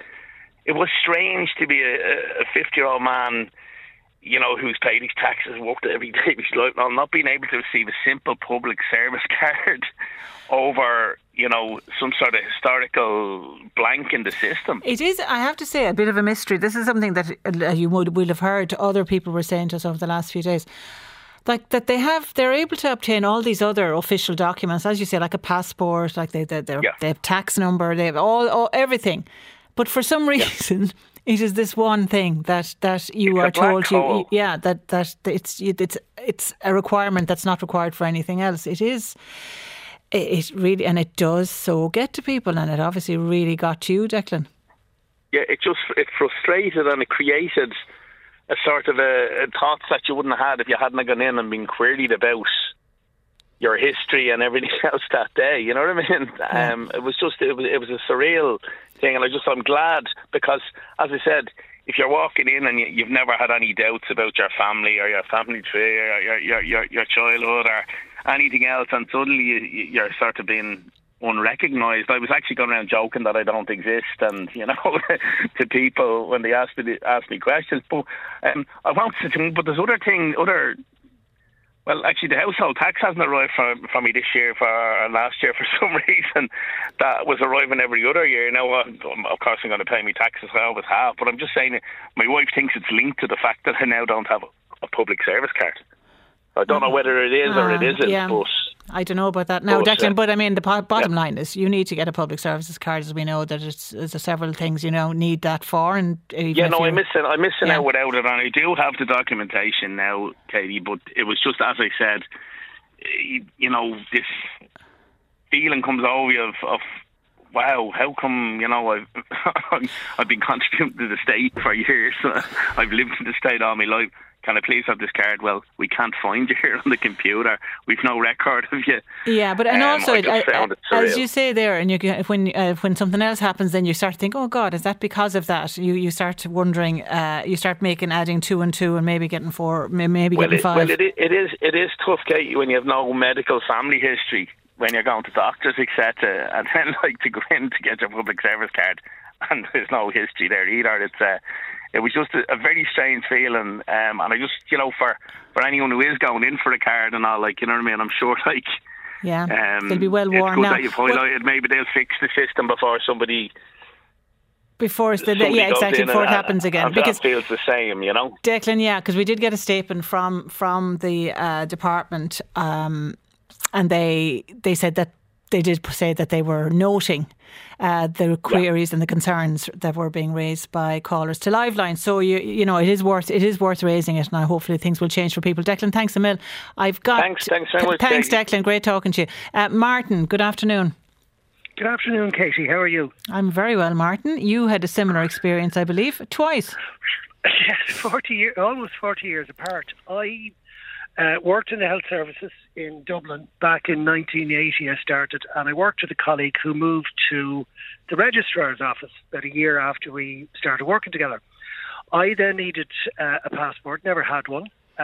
strange to be a 50-year-old man, you know, who's paid his taxes, worked every day of his life, and not being able to receive a simple public service card over, you know, some sort of historical blank in the system. It is, I have to say, a bit of a mystery. This is something that you will have heard other people were saying to us over the last few days. Like that they're able to obtain all these other official documents, as you say, like a passport, like they have tax number, they have all everything. But for some reason, it is this one thing that you are told that it's a requirement that's not required for anything else. It is. It really, and it does so get to people, and it obviously really got to you, Declan. Yeah, it frustrated and it created a sort of a thoughts that you wouldn't have had if you hadn't gone in and been queried about your history and everything else that day. You know what I mean? Yeah. It was a surreal thing, and I'm glad, because, as I said, if you're walking in and you've never had any doubts about your family or your family tree or your childhood or anything else, and suddenly you're sort of being unrecognised. I was actually going around joking that I don't exist, and you know, to people when they ask me questions. But I won't say to them, but there's well, actually, the household tax hasn't arrived for me this year, for last year for some reason. That was arriving every other year. Now, of course, I'm going to pay my taxes, I always have, but I'm just saying, my wife thinks it's linked to the fact that I now don't have a public service card. I don't know whether it is or it isn't, but... I don't know about that now, Declan, but I mean, the bottom line is you need to get a public services card, as we know that there's several things, you know, need that for. And I'm missing out without it, and I do have the documentation now, Katie, but it was just, as I said, you know, this feeling comes over you of wow, how come, you know, I've been contributing to the state for years, I've lived in the state all my life, can I please have this card? Well, we can't find you here on the computer. We've no record of you. Yeah, but and also, as you surreal. say there, and when something else happens, then you start to think, oh God, is that because of that? You start wondering, you start adding 2 and 2 and maybe getting 4, maybe getting 5. Well, it is tough, Katie, when you have no medical family history, when you're going to doctors, etc., and then to go in to get your public service card, and there's no history there either. It was just a very strange feeling, and I just, for anyone who is going in for a card and all, you know what I mean, I'm sure, they'll be well worn it's good now. that you've highlighted, maybe they'll fix the system before somebody before it happens again, because that feels the same, Declan, because we did get a statement from the department, and they said that they did say that they were noting the queries and the concerns that were being raised by callers to Liveline. So it is worth raising it, and hopefully things will change for people. Declan, thanks a mil. Thanks very much. Thanks, Declan. Great talking to you. Martin, good afternoon. Good afternoon, Katie. How are you? I'm very well, Martin. You had a similar experience, I believe, twice. Yes, almost 40 years apart. I worked in the health services in Dublin back in 1980. I started, and I worked with a colleague who moved to the registrar's office about a year after we started working together. I then needed a passport, never had one,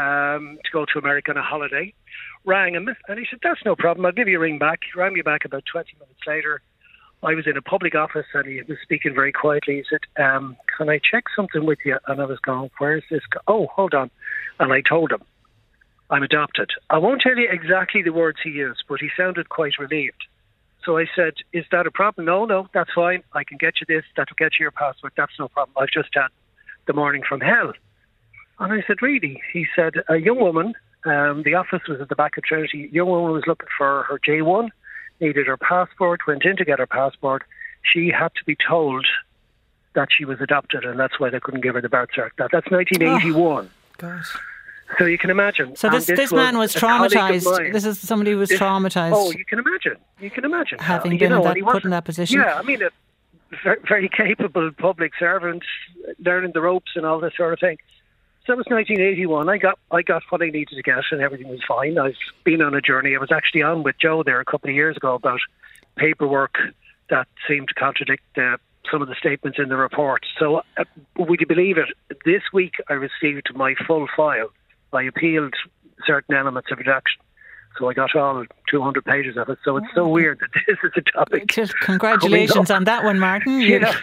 to go to America on a holiday. Rang him, and he said, "That's no problem, I'll give you a ring back." He rang me back about 20 minutes later. I was in a public office, and he was speaking very quietly. He said, "Can I check something with you?" And I was going, "Where's this? Oh, hold on." And I told him, "I'm adopted." I won't tell you exactly the words he used, but he sounded quite relieved. So I said, "Is that a problem?" No, that's fine. I can get you this. That'll get you your passport. That's no problem. I've just had the morning from hell. And I said, "Really?" He said, "A young woman, the office was at the back of Trinity. A young woman was looking for her J1, needed her passport, went in to get her passport. She had to be told that she was adopted, and that's why they couldn't give her the birth cert. That's 1981. Oh, gosh. So you can imagine. So this man was traumatised. This is somebody who was traumatised. Oh, you can imagine. Having been put in that position. Yeah, I mean, a very capable public servant, learning the ropes and all this sort of thing. So it was 1981. I got what I needed to get, and everything was fine. I've been on a journey. I was actually on with Joe there a couple of years ago about paperwork that seemed to contradict some of the statements in the report. So would you believe it? This week I received my full file. I appealed certain elements of redaction. So I got all 200 pages of it. So it's so weird that this is a topic. Just congratulations on that one, Martin. Yeah.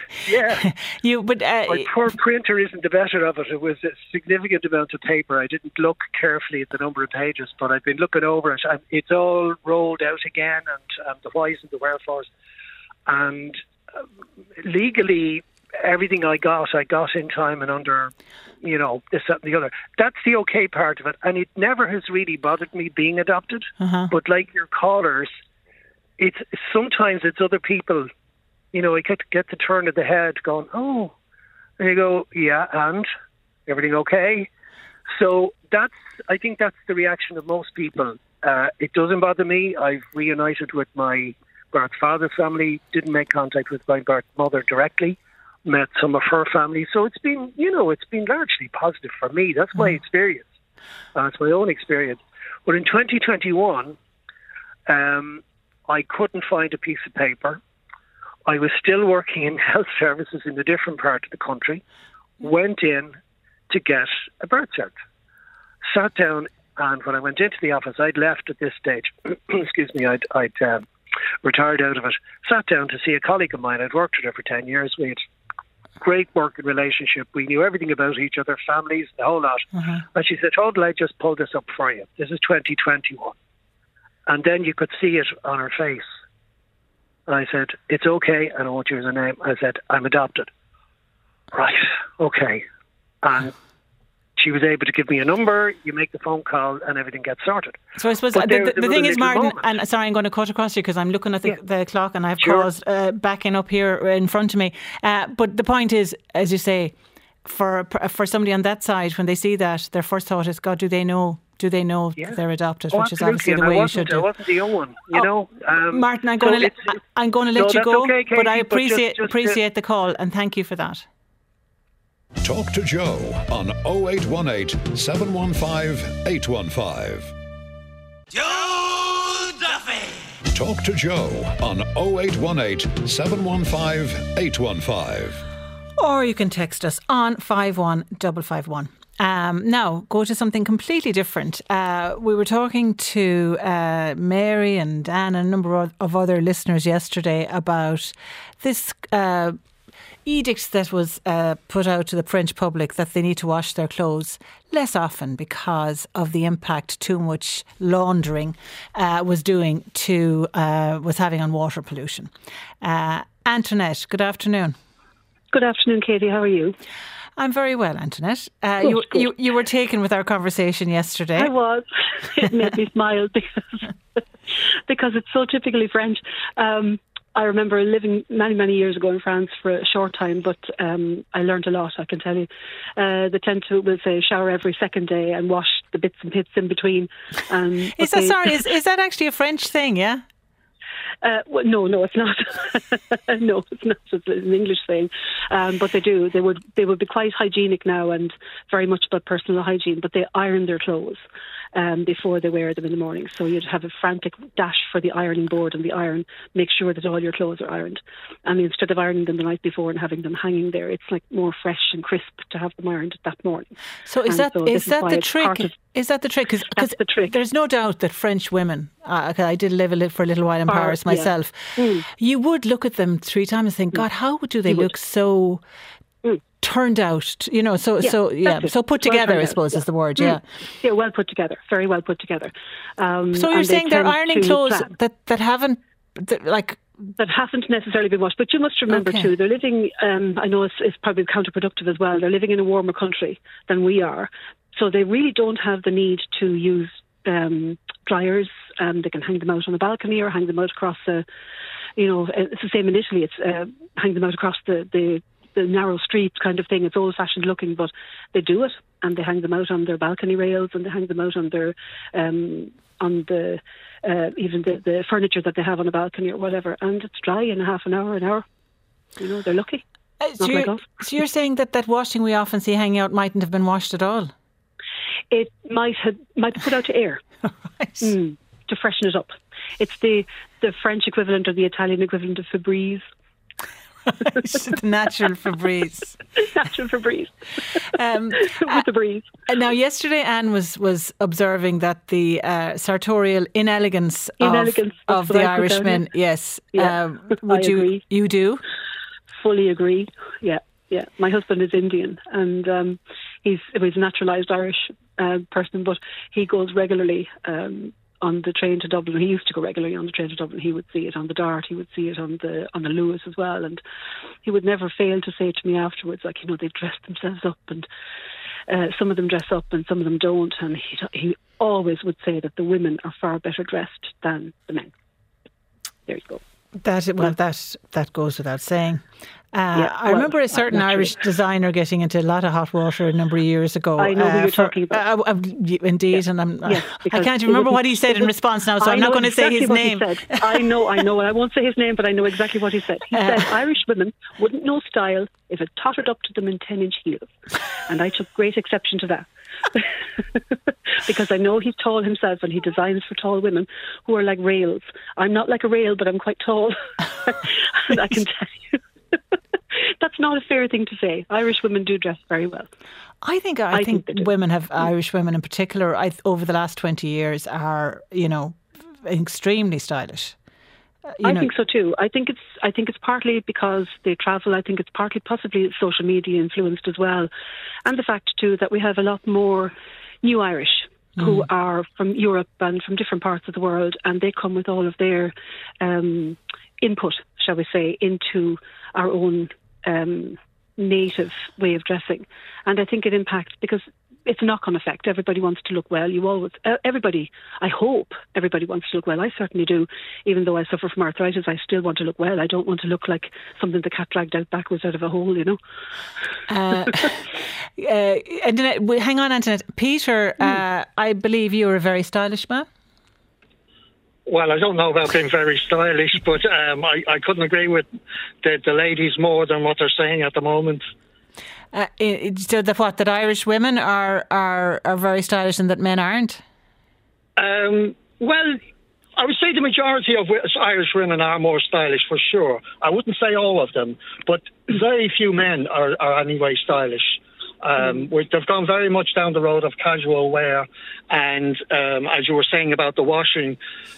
My poor printer isn't the better of it. It was a significant amount of paper. I didn't look carefully at the number of pages, but I've been looking over it. And it's all rolled out again, and the whys and the wherefores. And legally, everything I got in time and under, this, that and the other. That's the okay part of it. And it never has really bothered me being adopted. Uh-huh. But like your callers, sometimes it's other people, I get the turn of the head going, "Oh," and you go, "Yeah, and everything okay?" So I think that's the reaction of most people. It doesn't bother me. I've reunited with my birth father's family, didn't make contact with my birth mother directly. Met some of her family, so it's been largely positive for me. That's my experience. It's my own experience. But in 2021, I couldn't find a piece of paper. I was still working in health services in a different part of the country. Went in to get a birth cert. Sat down, and when I went into the office, I'd left at this stage. Excuse me, I'd retired out of it. Sat down to see a colleague of mine. I'd worked with her for 10 years. We had great working relationship. We knew everything about each other, families, the whole lot. Uh-huh. And she said, "Hold on, I just pulled this up for you. This is 2021. And then you could see it on her face. And I said, "It's okay, I don't want to use her name." I said, "I'm adopted." Right, okay. And she was able to give me a number, you make the phone call, and everything gets sorted. So I suppose the thing is, Martin, and sorry, I'm going to cut across you because I'm looking at the clock and I have calls backing up here in front of me. But the point is, as you say, for somebody on that side, when they see that, their first thought is, "God, do they know they're adopted?" Which is obviously the way you should do. I wasn't the young one, Martin, I'm going to let you go, okay, Katie, but I appreciate the call and thank you for that. Talk to Joe on 0818 715 815. Joe Duffy! Talk to Joe on 0818 715 815. Or you can text us on 51551. Now, go to something completely different. We were talking to Mary and Anne and a number of other listeners yesterday about this edict that was put out to the French public that they need to wash their clothes less often because of the impact too much laundering was having on water pollution. Antoinette, good afternoon. Good afternoon, Katie. How are you? I'm very well, Antoinette. You were taken with our conversation yesterday. I was. It made me smile because it's so typically French. I remember living many, many years ago in France for a short time, but I learned a lot, I can tell you. They tend to will say shower every second day and wash the bits and pits in between. Is that actually a French thing, yeah? Well, no, it's not. No, it's not. It's an English thing, but they do. They would be quite hygienic now and very much about personal hygiene. But they iron their clothes before they wear them in the morning. So you'd have a frantic dash for the ironing board and the iron. Make sure that all your clothes are ironed. And instead of ironing them the night before and having them hanging there, it's like more fresh and crisp to have them ironed that morning. So is that the trick? Is that the trick? Because there's no doubt that French women, I did live for a little while in Paris myself, you would look at them 3 times and think, God, how do they look so turned out, so put together, I suppose is the word, Yeah, well put together, very well put together. So you're saying they're ironing clothes that haven't necessarily been washed, but you must remember too, they're living, I know it's probably counterproductive as well, they're living in a warmer country than we are, so they really don't have the need to use dryers. They can hang them out on a balcony or hang them out across it's the same in Italy, it's hang them out across the narrow streets kind of thing. It's old-fashioned looking, but they do it, and they hang them out on their balcony rails, and they hang them out on their even the furniture that they have on a balcony or whatever, and it's dry in half an hour. They're lucky. So you're saying that washing we often see hanging out mightn't have been washed at all? It might be put out to air. Right. To freshen it up. It's the French equivalent or the Italian equivalent of Febreze. The natural Febreze. Natural Febreze. With the breeze. Now, yesterday Anne was observing that the sartorial inelegance of the Irishmen. Yes. Would you agree? You do? Fully agree. Yeah. My husband is Indian, and he's a naturalised Irish person, but he goes regularly on the train to Dublin. He used to go regularly on the train to Dublin. He would see it on the Dart. He would see it on the Luas as well. And he would never fail to say to me afterwards, they dress themselves up, and some of them dress up and some of them don't. And he always would say that the women are far better dressed than the men. There you go. That goes without saying. I remember a certain Irish designer getting into a lot of hot water a number of years ago. I know who you're talking about. Indeed, and I can't remember what he said in response now, so I'm not going to say his name. I know, and I won't say his name, but I know exactly what he said. He said Irish women wouldn't know style if it tottered up to them in 10-inch heels. And I took great exception to that. Because I know he's tall himself and he designs for tall women who are like rails. I'm not like a rail, but I'm quite tall. And I can tell you, that's not a fair thing to say. Irish women do dress very well. I think women have, Irish women in particular, over the last 20 years are, extremely stylish. I think so too. I think it's partly because they travel. I think it's partly possibly social media influenced as well, and the fact too that we have a lot more new Irish who are from Europe and from different parts of the world, and they come with all of their input, shall we say, into our own native way of dressing. And I think it impacts because it's a knock-on effect. Everybody wants to look well. I hope everybody wants to look well. I certainly do. Even though I suffer from arthritis, I still want to look well. I don't want to look like something the cat dragged out backwards out of a hole, Antoinette, hang on, Antoinette. Peter, I believe you're a very stylish man. Well, I don't know about being very stylish, but I couldn't agree with the ladies more than what they're saying at the moment. So that Irish women are very stylish and that men aren't? Well, I would say the majority of Irish women are more stylish for sure. I wouldn't say all of them, but very few men are anyway stylish. They've gone very much down the road of casual wear, and as you were saying about the washing,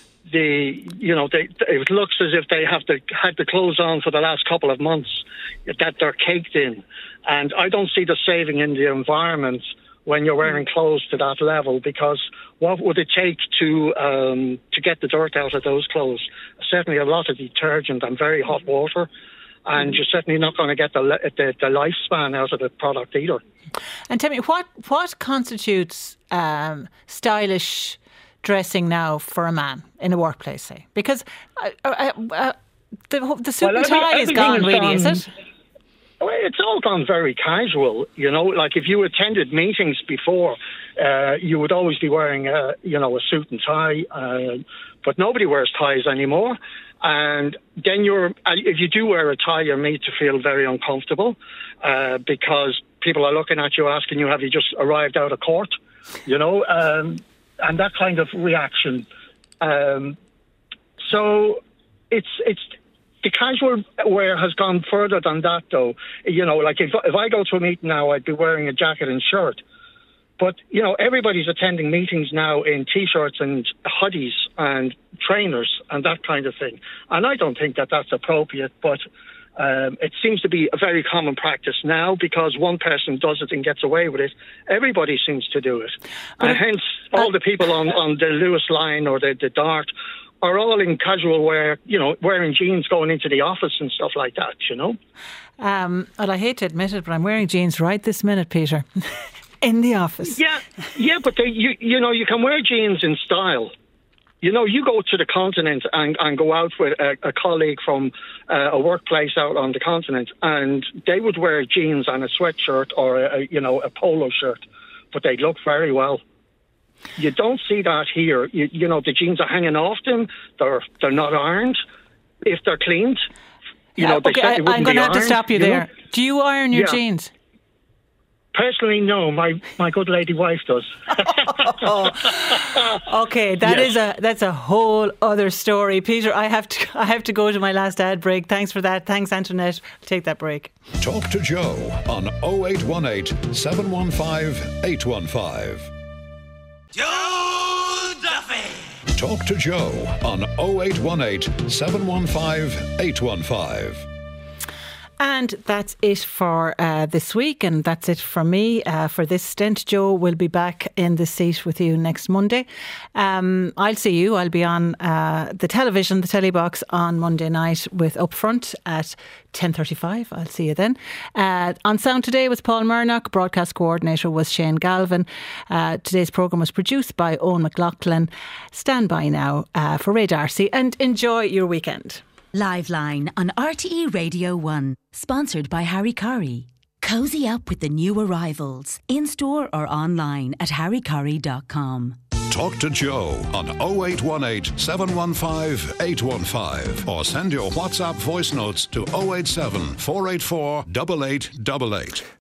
it looks as if they had the clothes on for the last couple of months, that they're caked in, and I don't see the saving in the environment when you're wearing clothes to that level, because what would it take to get the dirt out of those clothes? Certainly a lot of detergent and very hot water, and you're certainly not going to get the lifespan out of the product either. And tell me, what constitutes stylish dressing now for a man in a workplace, say? Because the suit and tie is gone, really, is it? It's all gone very casual, like if you attended meetings before, you would always be wearing a suit and tie, but nobody wears ties anymore. And then if you do wear a tie, you're made to feel very uncomfortable, because people are looking at you asking you, have you just arrived out of court? And that kind of reaction. So it's the casual wear has gone further than that, though. Like if I go to a meeting now, I'd be wearing a jacket and shirt. But, everybody's attending meetings now in T-shirts and hoodies and trainers and that kind of thing. And I don't think that that's appropriate, but it seems to be a very common practice now, because one person does it and gets away with it. Everybody seems to do it. And hence, all the people on the Lewis line or the Dart are all in casual wear, wearing jeans going into the office and stuff like that, Well, I hate to admit it, but I'm wearing jeans right this minute, Peter, in the office. Yeah, but you can wear jeans in style. You go to the continent and go out with a colleague from a workplace out on the continent, and they would wear jeans and a sweatshirt or a polo shirt, but they look very well. You don't see that here. The jeans are hanging off them. They're not ironed. If they're cleaned, they I'm going to have to stop you there. Do you iron your jeans? Personally, no. My good lady wife does. Okay, that's a whole other story, Peter. I have to go to my last ad break. Thanks for that. Thanks, Antoinette. I'll take that break. Talk to Joe on 0818 715 815. Joe Duffy. Talk to Joe on 0818 715 815. And that's it for this week, and that's it for me for this stint. Joe will be back in the seat with you next Monday. I'll see you. I'll be on the television, the telly box, on Monday night with Upfront at 10:35. I'll see you then. On sound today was Paul Murnock. Broadcast coordinator was Shane Galvin. Today's programme was produced by Owen McLaughlin. Stand by now for Ray Darcy and enjoy your weekend. Live Line on RTE Radio 1, sponsored by Harry Curry. Cozy up with the new arrivals, in-store or online at harrycurry.com. Talk to Joe on 0818 715 815 or send your WhatsApp voice notes to 087 484 8888.